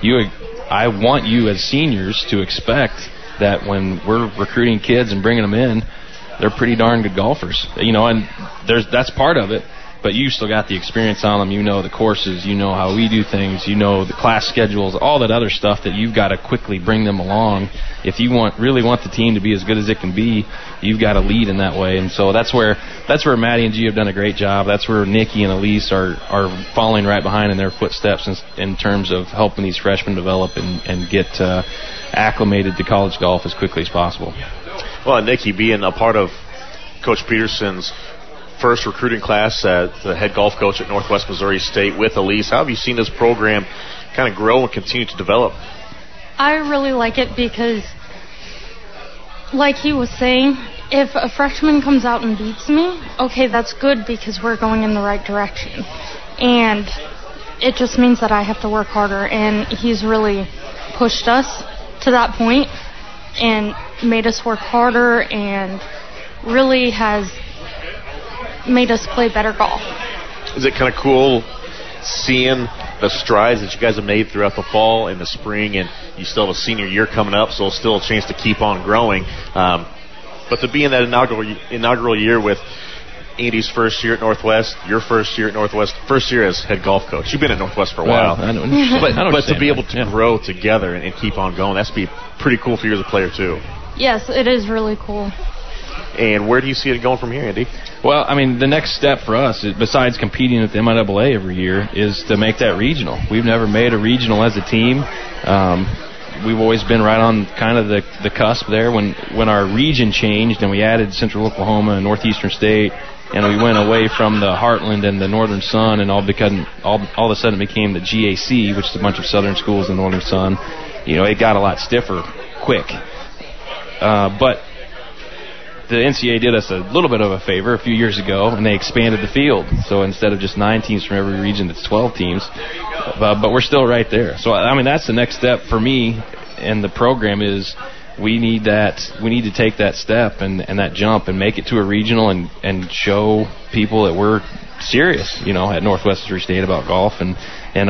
[SPEAKER 14] I want you as seniors to expect that when we're recruiting kids and bringing them in, they're pretty darn good golfers. And that's part of it. But you still got the experience on them. The courses. How we do things. The class schedules. All that other stuff that you've got to quickly bring them along. If you really want the team to be as good as it can be, you've got to lead in that way. And so that's where Maddie and G have done a great job. That's where Nikki and Elise are following right behind in their footsteps in terms of helping these freshmen develop and get acclimated to college golf as quickly as possible.
[SPEAKER 2] Well, Nikki, being a part of Coach Peterson's first recruiting class, the head golf coach at Northwest Missouri State with Elise, how have you seen this program kind of grow and continue to develop?
[SPEAKER 15] I really like it because like he was saying, if a freshman comes out and beats me, okay, that's good because we're going in the right direction. And it just means that I have to work harder, and he's really pushed us to that point and made us work harder and really has made us play better golf.
[SPEAKER 2] Is it kind of cool seeing the strides that you guys have made throughout the fall and the spring, and you still have a senior year coming up, so still a chance to keep on growing. But to be in that inaugural year with Andy's first year at Northwest, your first year at Northwest, first year as head golf coach. You've been at Northwest for a while. But to be able to grow together and keep on going, that's be pretty cool for you as a player, too.
[SPEAKER 15] Yes, it is really cool.
[SPEAKER 2] And where do you see it going from here, Andy?
[SPEAKER 14] Well, I mean, the next step for us, besides competing at the MIAA every year, is to make that regional. We've never made a regional as a team. We've always been right on kind of the cusp there. When our region changed and we added Central Oklahoma and Northeastern State, and we went away from the Heartland and the Northern Sun, and all of a sudden it became the GAC, which is a bunch of Southern schools in the Northern Sun. It got a lot stiffer quick. But the NCAA did us a little bit of a favor a few years ago, and they expanded the field. So instead of just 9 teams from every region, it's 12 teams. But we're still right there. So, I mean, that's the next step for me and the program is we need to take that step and that jump and make it to a regional and show people that we're serious, at Northwest Missouri State about golf and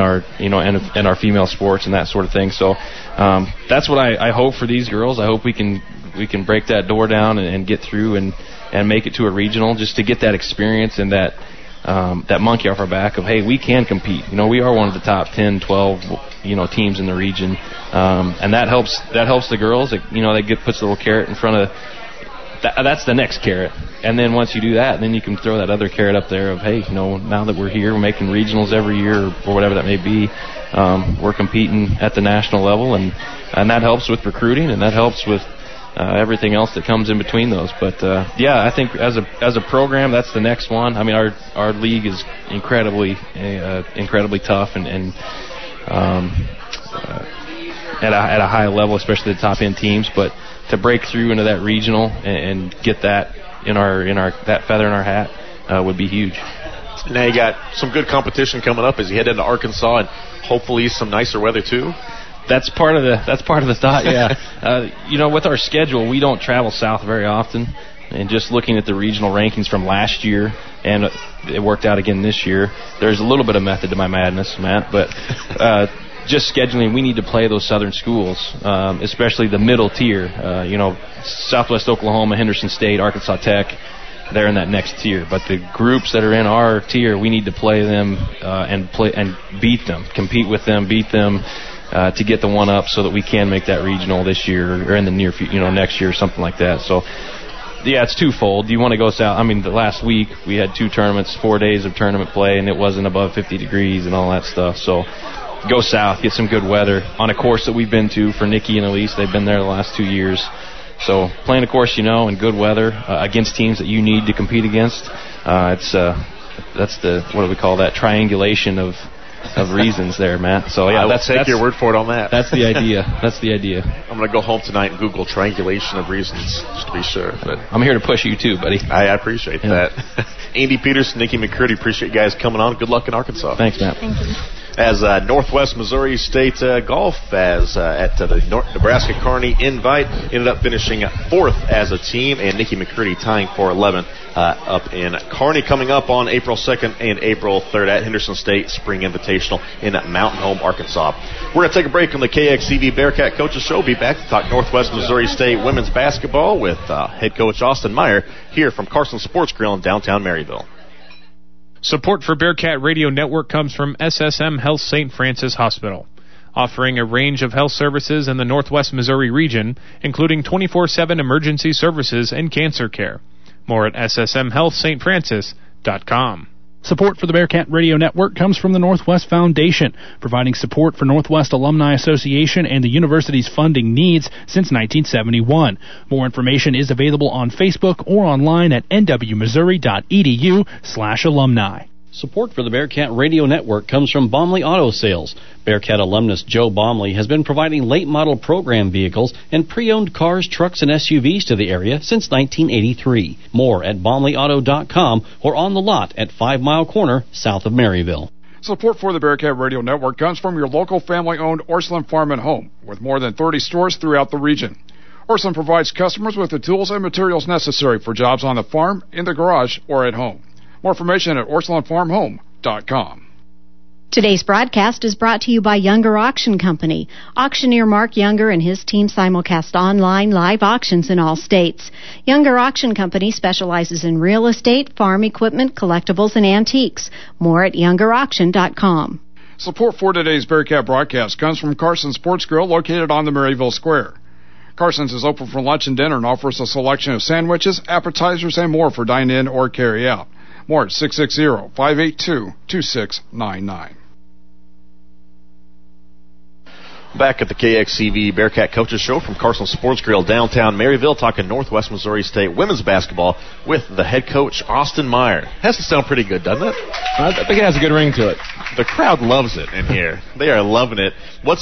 [SPEAKER 14] our female sports and that sort of thing. So that's what I hope for these girls. I hope we can break that door down and get through and make it to a regional just to get that experience and that monkey off our back of, hey, we can compete. We are one of the top 10, 12, teams in the region, and that helps the girls. Puts a little carrot in front of. That's the next carrot, and then once you do that, then you can throw that other carrot up there of, hey, now that we're here, we're making regionals every year or whatever that may be. We're competing at the national level, and that helps with recruiting, and that helps with everything else that comes in between those. But I think as a program, that's the next one. I mean, our league is incredibly tough and at a high level, especially the top end teams. But to break through into that regional and get that that feather in our hat would be huge.
[SPEAKER 2] Now you got some good competition coming up as you head into Arkansas and hopefully some nicer weather too.
[SPEAKER 14] That's part of the thought, yeah. With our schedule, we don't travel south very often. And just looking at the regional rankings from last year, and it worked out again this year, there's a little bit of method to my madness, Matt. But just scheduling, we need to play those southern schools, especially the middle tier. Southwest Oklahoma, Henderson State, Arkansas Tech, they're in that next tier. But the groups that are in our tier, we need to play them and beat them, compete with them, beat them. To get the one up so that we can make that regional this year or in the near future, next year or something like that. So, yeah, it's twofold. You want to go south. I mean, the last week we had 2 tournaments, 4 days of tournament play, and it wasn't above 50 degrees and all that stuff. So, go south, get some good weather on a course that we've been to for Nikki and Elise. They've been there the last 2 years. So, playing a course and good weather against teams that you need to compete against. That's the what do we call that? Triangulation of reasons there, Matt. So yeah,
[SPEAKER 2] let's take your word for it on that.
[SPEAKER 14] That's the idea.
[SPEAKER 2] I'm going to go home tonight and Google triangulation of reasons just to be sure. But
[SPEAKER 14] I'm here to push you too, buddy.
[SPEAKER 2] I appreciate that. Andy Peterson, Nikki McCurdy, appreciate you guys coming on. Good luck in Arkansas.
[SPEAKER 14] Thanks, Matt.
[SPEAKER 15] Thank you.
[SPEAKER 2] As Northwest Missouri State Golf at the Nebraska Kearney Invite ended up finishing 4th as a team, and Nikki McCurdy tying for 11th up in Kearney. Coming up on April 2nd and April 3rd at Henderson State Spring Invitational in Mountain Home, Arkansas. We're going to take a break on the KXTV Bearcat Coaches Show. Be back to talk Northwest Missouri State women's basketball with head coach Austin Meyer here from Carson Sports Grill in downtown Maryville.
[SPEAKER 5] Support for Bearcat Radio Network comes from SSM Health St. Francis Hospital, offering a range of health services in the Northwest Missouri region, including 24/7 emergency services and cancer care. More at ssmhealthstfrancis.com.
[SPEAKER 3] Support for the Bearcat Radio Network comes from the Northwest Foundation, providing support for Northwest Alumni Association and the university's funding needs since 1971. More information is available on Facebook or online at nwmissouri.edu/alumni.
[SPEAKER 16] Support for the Bearcat Radio Network comes from Baumley Auto Sales. Bearcat alumnus Joe Baumley has been providing late model program vehicles and pre-owned cars, trucks, and SUVs to the area since 1983. More at BaumleyAuto.com or on the lot at 5 Mile Corner, south of Maryville.
[SPEAKER 1] Support for the Bearcat Radio Network comes from your local family-owned Orslin Farm and Home, with more than 30 stores throughout the region. Orslin provides customers with the tools and materials necessary for jobs on the farm, in the garage, or at home. More information at OrslinFarmHome.com.
[SPEAKER 9] Today's broadcast is brought to you by Younger Auction Company. Auctioneer Mark Younger and his team simulcast online live auctions in all states. Younger Auction Company specializes in real estate, farm equipment, collectibles, and antiques. More at YoungerAuction.com.
[SPEAKER 1] Support for today's Bearcat broadcast comes from Carson's Sports Grill, located on the Maryville Square. Carson's is open for lunch and dinner and offers a selection of sandwiches, appetizers, and more for dine-in or carry-out. More at 660-582-2699.
[SPEAKER 2] Back at the KXCV Bearcat Coaches Show from Carson Sports Grill, downtown Maryville, talking Northwest Missouri State women's basketball with the head coach, Austin Meyer. Has to sound pretty good, doesn't it?
[SPEAKER 17] I think it has a good ring to it.
[SPEAKER 2] The crowd loves it in here. They are loving it. What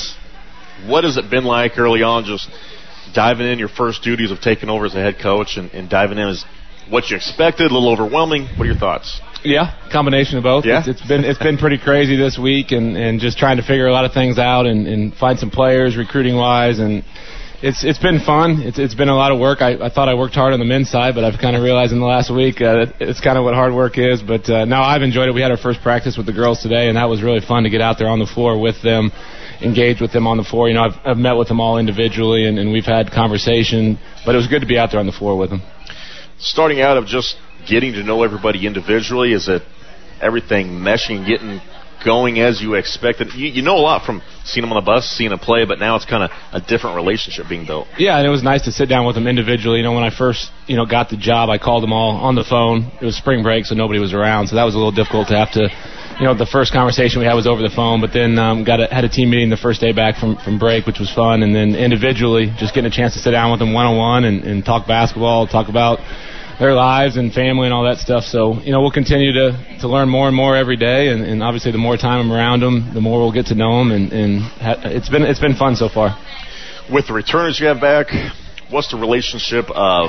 [SPEAKER 2] has it been like early on, just diving in your first duties of taking over as a head coach and diving in as what you expected, a little overwhelming? What are your thoughts?
[SPEAKER 17] Yeah, combination of both.
[SPEAKER 2] Yeah?
[SPEAKER 17] It's been pretty crazy this week and just trying to figure a lot of things out and find some players recruiting wise, and it's been fun. It's been a lot of work. I thought I worked hard on the men's side, but I've kind of realized in the last week it's kind of what hard work is. But no, I've enjoyed it. We had our first practice with the girls today, and that was really fun to get out there on the floor with them, engage with them on the floor. You know, I've met with them all individually, and we've had conversation, but it was good to be out there on the floor with them.
[SPEAKER 2] Starting out of just getting to know everybody individually, is it everything meshing, getting going as you expected? You know a lot from seeing them on the bus, seeing them play, but now it's kind of a different relationship being built. Yeah,
[SPEAKER 17] and it was nice to sit down with them individually. You know, when I first, got the job, I called them all on the phone. It was spring break, so nobody was around, so that was a little difficult to have to, the first conversation we had was over the phone, but then had a team meeting the first day back from break, which was fun, and then individually just getting a chance to sit down with them one-on-one and talk basketball, talk about their lives and family and all that stuff. So, we'll continue to learn more and more every day, and obviously the more time I'm around them, the more we'll get to know them, and it's been fun so far.
[SPEAKER 2] With the returners you have back, what's the relationship of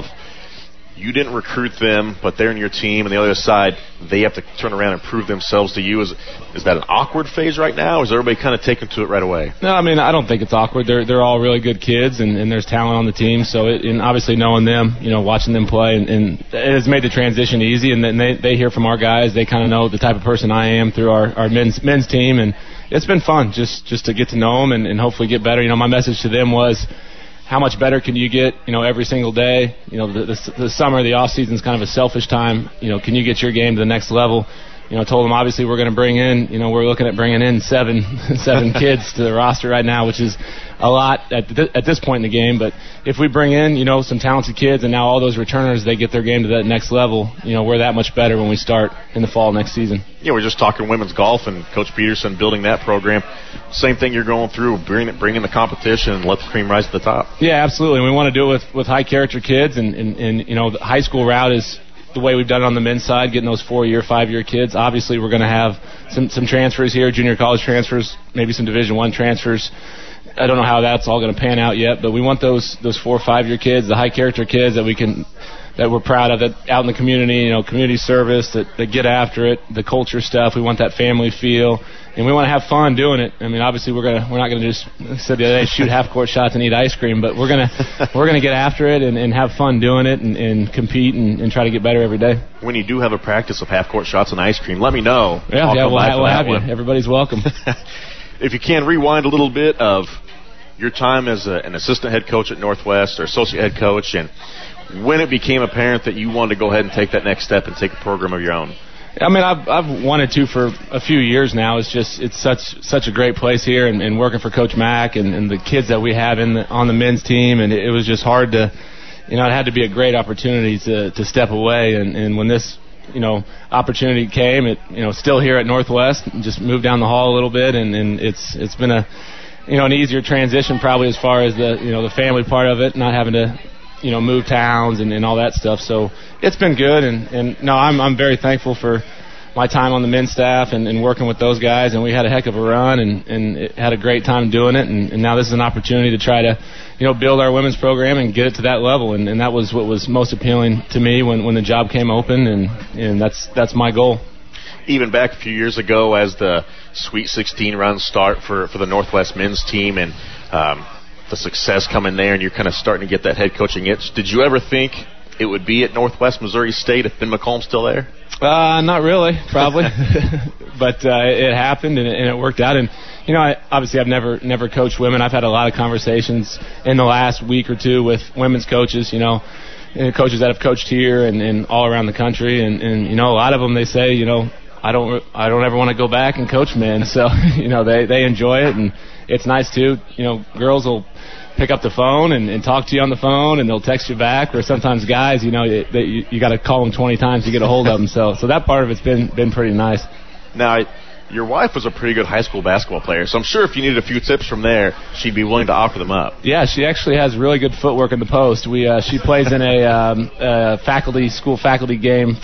[SPEAKER 2] you didn't recruit them, but they're in your team, and the other side, they have to turn around and prove themselves to you? Is that an awkward phase right now, or is everybody kind of taking to it right away?
[SPEAKER 17] No, I don't think it's awkward. They're all really good kids, and there's talent on the team. So, and obviously knowing them, watching them play, and it has made the transition easy. And then they hear from our guys. They kind of know the type of person I am through our men's team, and it's been fun just to get to know them and hopefully get better. My message to them was, how much better can you get, every single day? The summer, the off season is kind of a selfish time. Can you get your game to the next level? Told them obviously we're going to bring in, we're looking at bringing in seven kids to the roster right now, which is a lot at this point in the game. But if we bring in, some talented kids, and now all those returners, they get their game to that next level, we're that much better when we start in the fall next season.
[SPEAKER 2] Yeah, we're just talking women's golf and Coach Peterson building that program. Same thing you're going through, bringing the competition and let the cream rise to the top.
[SPEAKER 17] Yeah, absolutely. And we want to do it with high character kids, and the high school route is the way we've done it on the men's side, getting those 4-year, 5-year kids. Obviously, we're going to have some transfers here, junior college transfers, maybe some Division I transfers. I don't know how that's all going to pan out yet, but we want those 4- or 5-year kids, the high character kids that we're proud of, that out in the community, community service, that get after it, the culture stuff. We want that family feel, and we want to have fun doing it. Obviously we're not going to just, like I said the other day, shoot half-court shots and eat ice cream, but we're going to get after it and have fun doing it and compete and try to get better every day.
[SPEAKER 2] When you do have a practice of half-court shots and ice cream, let me know.
[SPEAKER 17] Yeah, we'll have you. Everybody's welcome.
[SPEAKER 2] If you can, rewind a little bit of your time as an assistant head coach at Northwest or associate head coach, and when it became apparent that you wanted to go ahead and take that next step and take a program of your own.
[SPEAKER 17] I've wanted to for a few years now. It's such a great place here, and working for Coach Mack and the kids that we have on the men's team, and it was just hard to, it had to be a great opportunity to step away, and when this opportunity came, still here at Northwest, just moved down the hall a little bit, and it's been an easier transition probably as far as the family part of it, not having to move towns and all that stuff. So it's been good, and no, I'm very thankful for my time on the men's staff and working with those guys, and we had a heck of a run and had a great time doing it. And now this is an opportunity to try to, build our women's program and get it to that level. And that was what was most appealing to me when the job came open, and that's my goal.
[SPEAKER 2] Even back a few years ago, as the Sweet 16 runs start for the Northwest men's team, and the success coming there, and you're kind of starting to get that head coaching itch, did you ever think it would be at Northwest Missouri State if Ben McCollum's still there?
[SPEAKER 17] Not really, probably. But it happened, and it worked out. And, I've never coached women. I've had a lot of conversations in the last week or two with women's coaches, coaches that have coached here and all around the country. And a lot of them, they say, I don't ever want to go back and coach men. So, they enjoy it, and it's nice, too. Girls will pick up the phone and talk to you on the phone, and they'll text you back. Or sometimes guys, you got to call them 20 times to get a hold of them. So that part of it's been pretty nice.
[SPEAKER 2] Now, your wife was a pretty good high school basketball player, so I'm sure if you needed a few tips from there, she'd be willing to offer them up.
[SPEAKER 17] Yeah, she actually has really good footwork in the post. She plays in a student faculty game,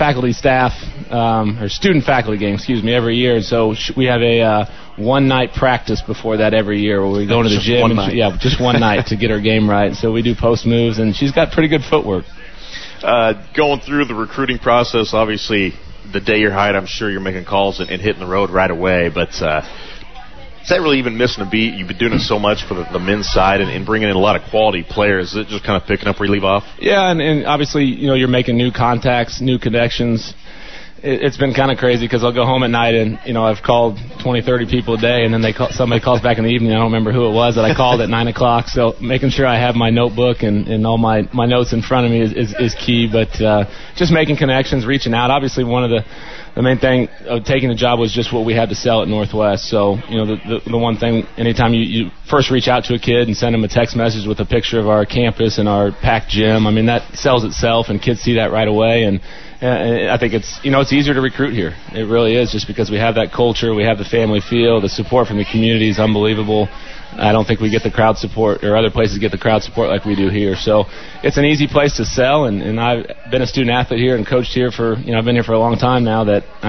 [SPEAKER 17] every year. So we have a one-night practice before that every year where we go to the gym. Just one night to get her game right. So we do post moves, and she's got pretty good footwork.
[SPEAKER 2] Going through the recruiting process, obviously, the day you're hired, I'm sure you're making calls and hitting the road right away. But is that really even missing a beat? You've been doing it so much for the men's side and bringing in a lot of quality players. Is it just kind of picking up where you leave off? Yeah, and obviously, you're making new contacts, new connections. It's been kind of crazy because I'll go home at night and, I've called 20, 30 people a day, and then somebody calls back in the evening. I don't remember who it was that I called at 9 o'clock. So making sure I have my notebook and all my notes in front of me is key. But just making connections, reaching out. Obviously, one of the main thing of taking the job was just what we had to sell at Northwest. So, the one thing, anytime you first reach out to a kid and send them a text message with a picture of our campus and our packed gym, that sells itself, and kids see that right away. And I think it's easier to recruit here. It really is, just because we have that culture, we have the family feel, the support from the community is unbelievable. I don't think we get the crowd support, or other places get the crowd support like we do here. So it's an easy place to sell, and I've been a student athlete here and coached here for, I've been here for a long time now.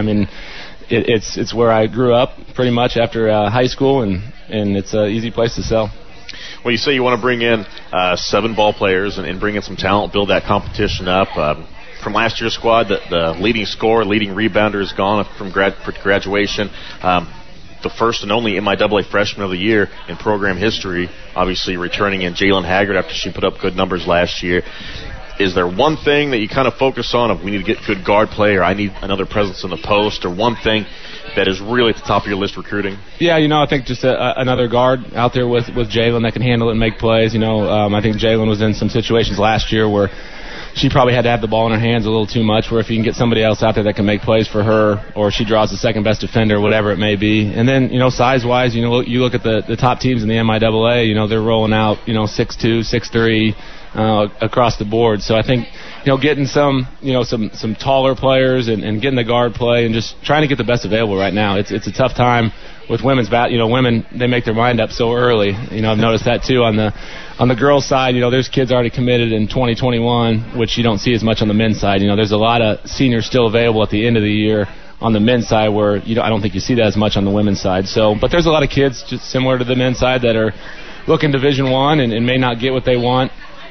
[SPEAKER 2] It's where I grew up pretty much after high school, and it's an easy place to sell. Well, you say you want to bring in 7 ball players and bring in some talent, build that competition up. From last year's squad, the leading scorer, leading rebounder is gone from graduation. The first and only MIAA freshman of the year in program history, obviously returning in Jalen Haggard after she put up good numbers last year. Is there one thing that you kind of focus on, if we need to get good guard play, or I need another presence in the post, or one thing that is really at the top of your list recruiting?
[SPEAKER 17] Yeah, I think just another guard out there with Jalen that can handle it and make plays. I think Jalen was in some situations last year where she probably had to have the ball in her hands a little too much, where if you can get somebody else out there that can make plays for her, or she draws the second best defender, whatever it may be. And then, size-wise, you look at the top teams in the MIAA, they're rolling out, 6'2", 6'3", across the board. So I think, getting some taller players and getting the guard play and just trying to get the best available right now. It's a tough time with women's women, they make their mind up so early. I've noticed that too on the girls' side. There's kids already committed in 2021, which you don't see as much on the men's side. There's a lot of seniors still available at the end of the year on the men's side, where I don't think you see that as much on the women's side. So, but there's a lot of kids just similar to the men's side that are looking Division I and may not get what they want.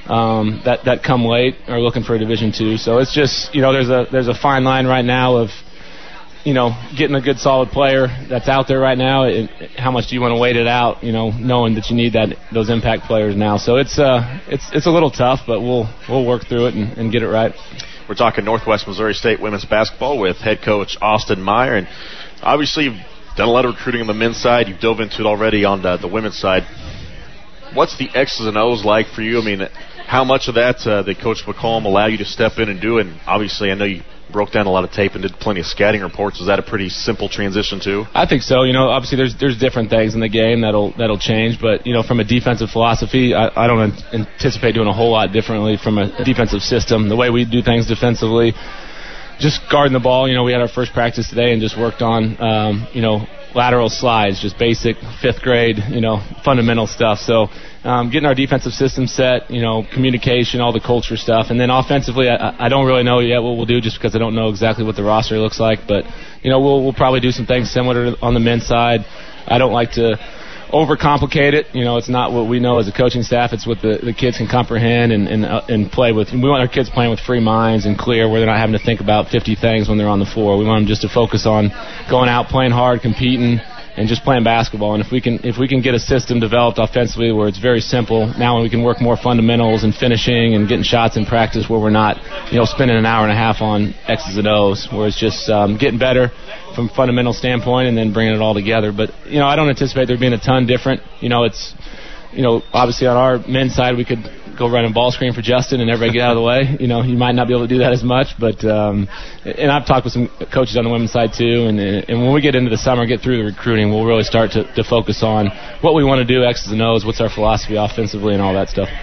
[SPEAKER 17] That come late or looking for a Division II. So it's just there's a fine line right now of getting a good solid player that's out there right now. How much do you want to wait it out? Knowing that you need those impact players now. So it's a little tough, but we'll work through it and get it right.
[SPEAKER 2] We're talking Northwest Missouri State women's basketball with head coach Austin Meyer, and obviously you've done a lot of recruiting on the men's side. You've dove into it already on the women's side. What's the X's and O's like for you? How much of that did Coach McCollum allow you to step in and do? And obviously, I know you broke down a lot of tape and did plenty of scouting reports. Was that a pretty simple transition too?
[SPEAKER 17] I think so. Obviously there's different things in the game that'll change, but from a defensive philosophy, I don't anticipate doing a whole lot differently from a defensive system. The way we do things defensively, just guarding the ball. We had our first practice today and just worked on lateral slides, just basic 5th grade, fundamental stuff. So getting our defensive system set, communication, all the culture stuff. And then offensively, I don't really know yet what we'll do just because I don't know exactly what the roster looks like. But, we'll probably do some things similar on the men's side. I don't like to overcomplicate it. It's not what we know as a coaching staff. It's what the kids can comprehend and play with. We want our kids playing with free minds and clear, where they're not having to think about 50 things when they're on the floor. We want them just to focus on going out, playing hard, competing, and just playing basketball. And if we can get a system developed offensively where it's very simple, now we can work more fundamentals and finishing and getting shots in practice where we're not, spending an hour and a half on X's and O's, where it's just getting better from a fundamental standpoint and then bringing it all together. But, I don't anticipate there being a ton different. It's, obviously on our men's side we could go run a ball screen for Justin and everybody get out of the way. You might not be able to do that as much, but and I've talked with some coaches on the women's side too, and when we get into the summer, get through the recruiting, we'll really start to focus on what we want to do, X's and O's, what's our philosophy offensively and all that stuff.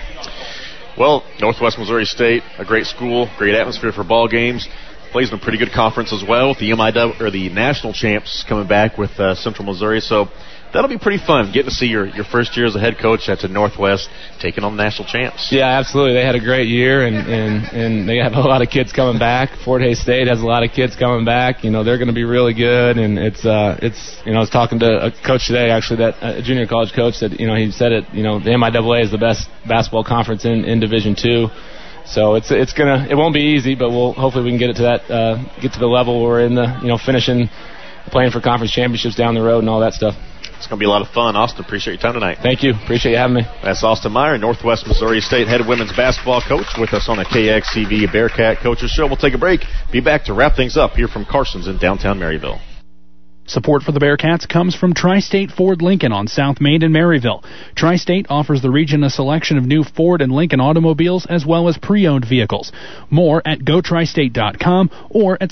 [SPEAKER 2] Well, Northwest Missouri State, a great school, great atmosphere for ball games. Plays in a pretty good conference as well with the the national champs coming back with Central Missouri. So that'll be pretty fun, getting to see your first year as a head coach at the Northwest taking on the national champs.
[SPEAKER 17] Yeah, absolutely. They had a great year, and they have a lot of kids coming back. Fort Hays State has a lot of kids coming back. They're going to be really good, and it's I was talking to a coach today, actually, that a junior college coach that he said it. The MIAA is the best basketball conference in Division II. So it won't be easy, but hopefully we can get it to that, get to the level where we're in the, finishing, playing for conference championships down the road and all that stuff.
[SPEAKER 2] It's going to be a lot of fun. Austin, appreciate your time tonight.
[SPEAKER 17] Thank you. Appreciate you having me.
[SPEAKER 2] That's Austin Meyer, Northwest Missouri State head women's basketball coach, with us on the KXCV Bearcat Coaches Show. We'll take a break. Be back to wrap things up here from Carson's in downtown Maryville.
[SPEAKER 3] Support for the Bearcats comes from Tri-State Ford Lincoln on South Main in Maryville. Tri-State offers the region a selection of new Ford and Lincoln automobiles as well as pre-owned vehicles. More at GoTriState.com or at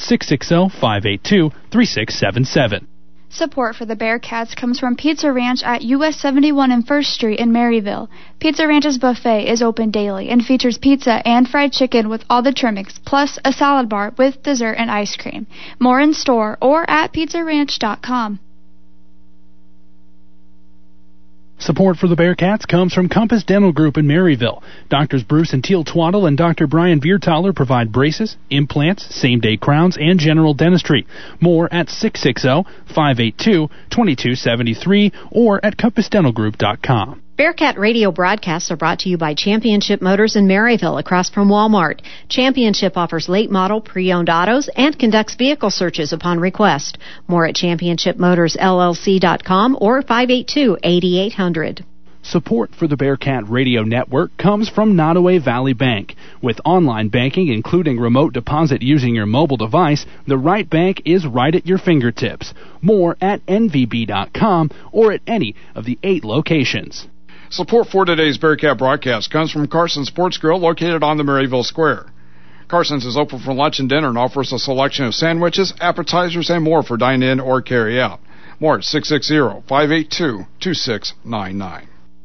[SPEAKER 3] 660-582-3677.
[SPEAKER 7] Support for the Bearcats comes from Pizza Ranch at US 71 and 1st Street in Maryville. Pizza Ranch's buffet is open daily and features pizza and fried chicken with all the trimmings, plus a salad bar with dessert and ice cream. More in store or at pizzaranch.com.
[SPEAKER 3] Support for the Bearcats comes from Compass Dental Group in Maryville. Doctors Bruce and Teal Twaddle and Dr. Brian Viertaler provide braces, implants, same-day crowns, and general dentistry. More at 660-582-2273 or at compassdentalgroup.com.
[SPEAKER 9] Bearcat radio broadcasts are brought to you by Championship Motors in Maryville, across from Walmart. Championship offers late model, pre-owned autos and conducts vehicle searches upon request. More at championshipmotorsllc.com or 582-8800.
[SPEAKER 3] Support for the Bearcat Radio Network comes from Nottoway Valley Bank. With online banking, including remote deposit using your mobile device, the right bank is right at your fingertips. More at nvb.com or at any of the 8 locations.
[SPEAKER 1] Support for today's Bearcat broadcast comes from Carson's Sports Grill, located on the Maryville Square. Carson's is open for lunch and dinner and offers a selection of sandwiches, appetizers, and more for dine-in or carry-out. More at 660-582-2699.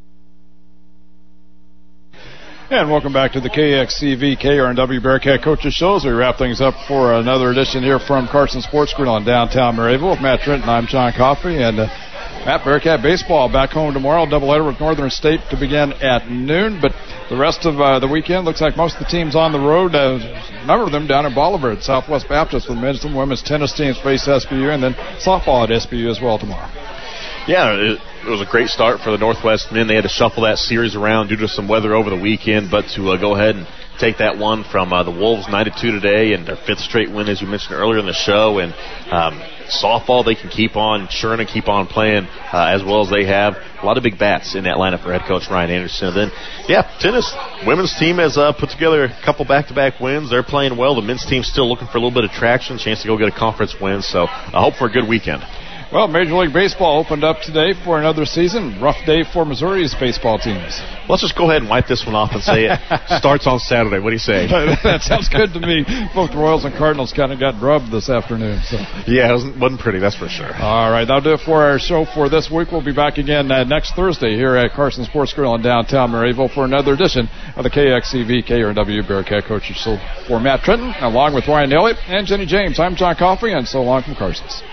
[SPEAKER 1] And welcome back to the KXCV KRNW Bearcat Coaches Show as we wrap things up for another edition here from Carson's Sports Grill on downtown Maryville with Matt Trent, and I'm John Coffey. And Matt, Bearcat baseball back home tomorrow. Doubleheader with Northern State to begin at noon. But the rest of the weekend looks like most of the teams on the road. A number of them down in Bolivar at Southwest Baptist with men's and women's tennis teams face SBU, and then softball at SBU as well tomorrow.
[SPEAKER 2] Yeah, it was a great start for the Northwest men. They had to shuffle that series around due to some weather over the weekend, but to go ahead and take that one from the Wolves 9-2 today, and their 5th straight win, as you mentioned earlier in the show. And softball, they can keep on churning and keep on playing as well as they have. A lot of big bats in that lineup for head coach Ryan Anderson. And then, tennis. Women's team has put together a couple back-to-back wins. They're playing well. The men's team's still looking for a little bit of traction, chance to go get a conference win. So I hope for a good weekend.
[SPEAKER 1] Well, Major League Baseball opened up today for another season. Rough day for Missouri's baseball teams.
[SPEAKER 2] Let's just go ahead and wipe this one off and say it starts on Saturday. What do you say?
[SPEAKER 1] That sounds good to me. Both the Royals and Cardinals kind of got drubbed this afternoon. So.
[SPEAKER 2] Yeah, it wasn't pretty, that's for sure.
[SPEAKER 1] All right, that'll do it for our show for this week. We'll be back again next Thursday here at Carson Sports Grill in downtown Maryville for another edition of the KXCV KRNW Bearcat Coaches Show. For Matt Trenton, along with Ryan Elliott and Jenny James, I'm John Coffey, and so long from Carson's.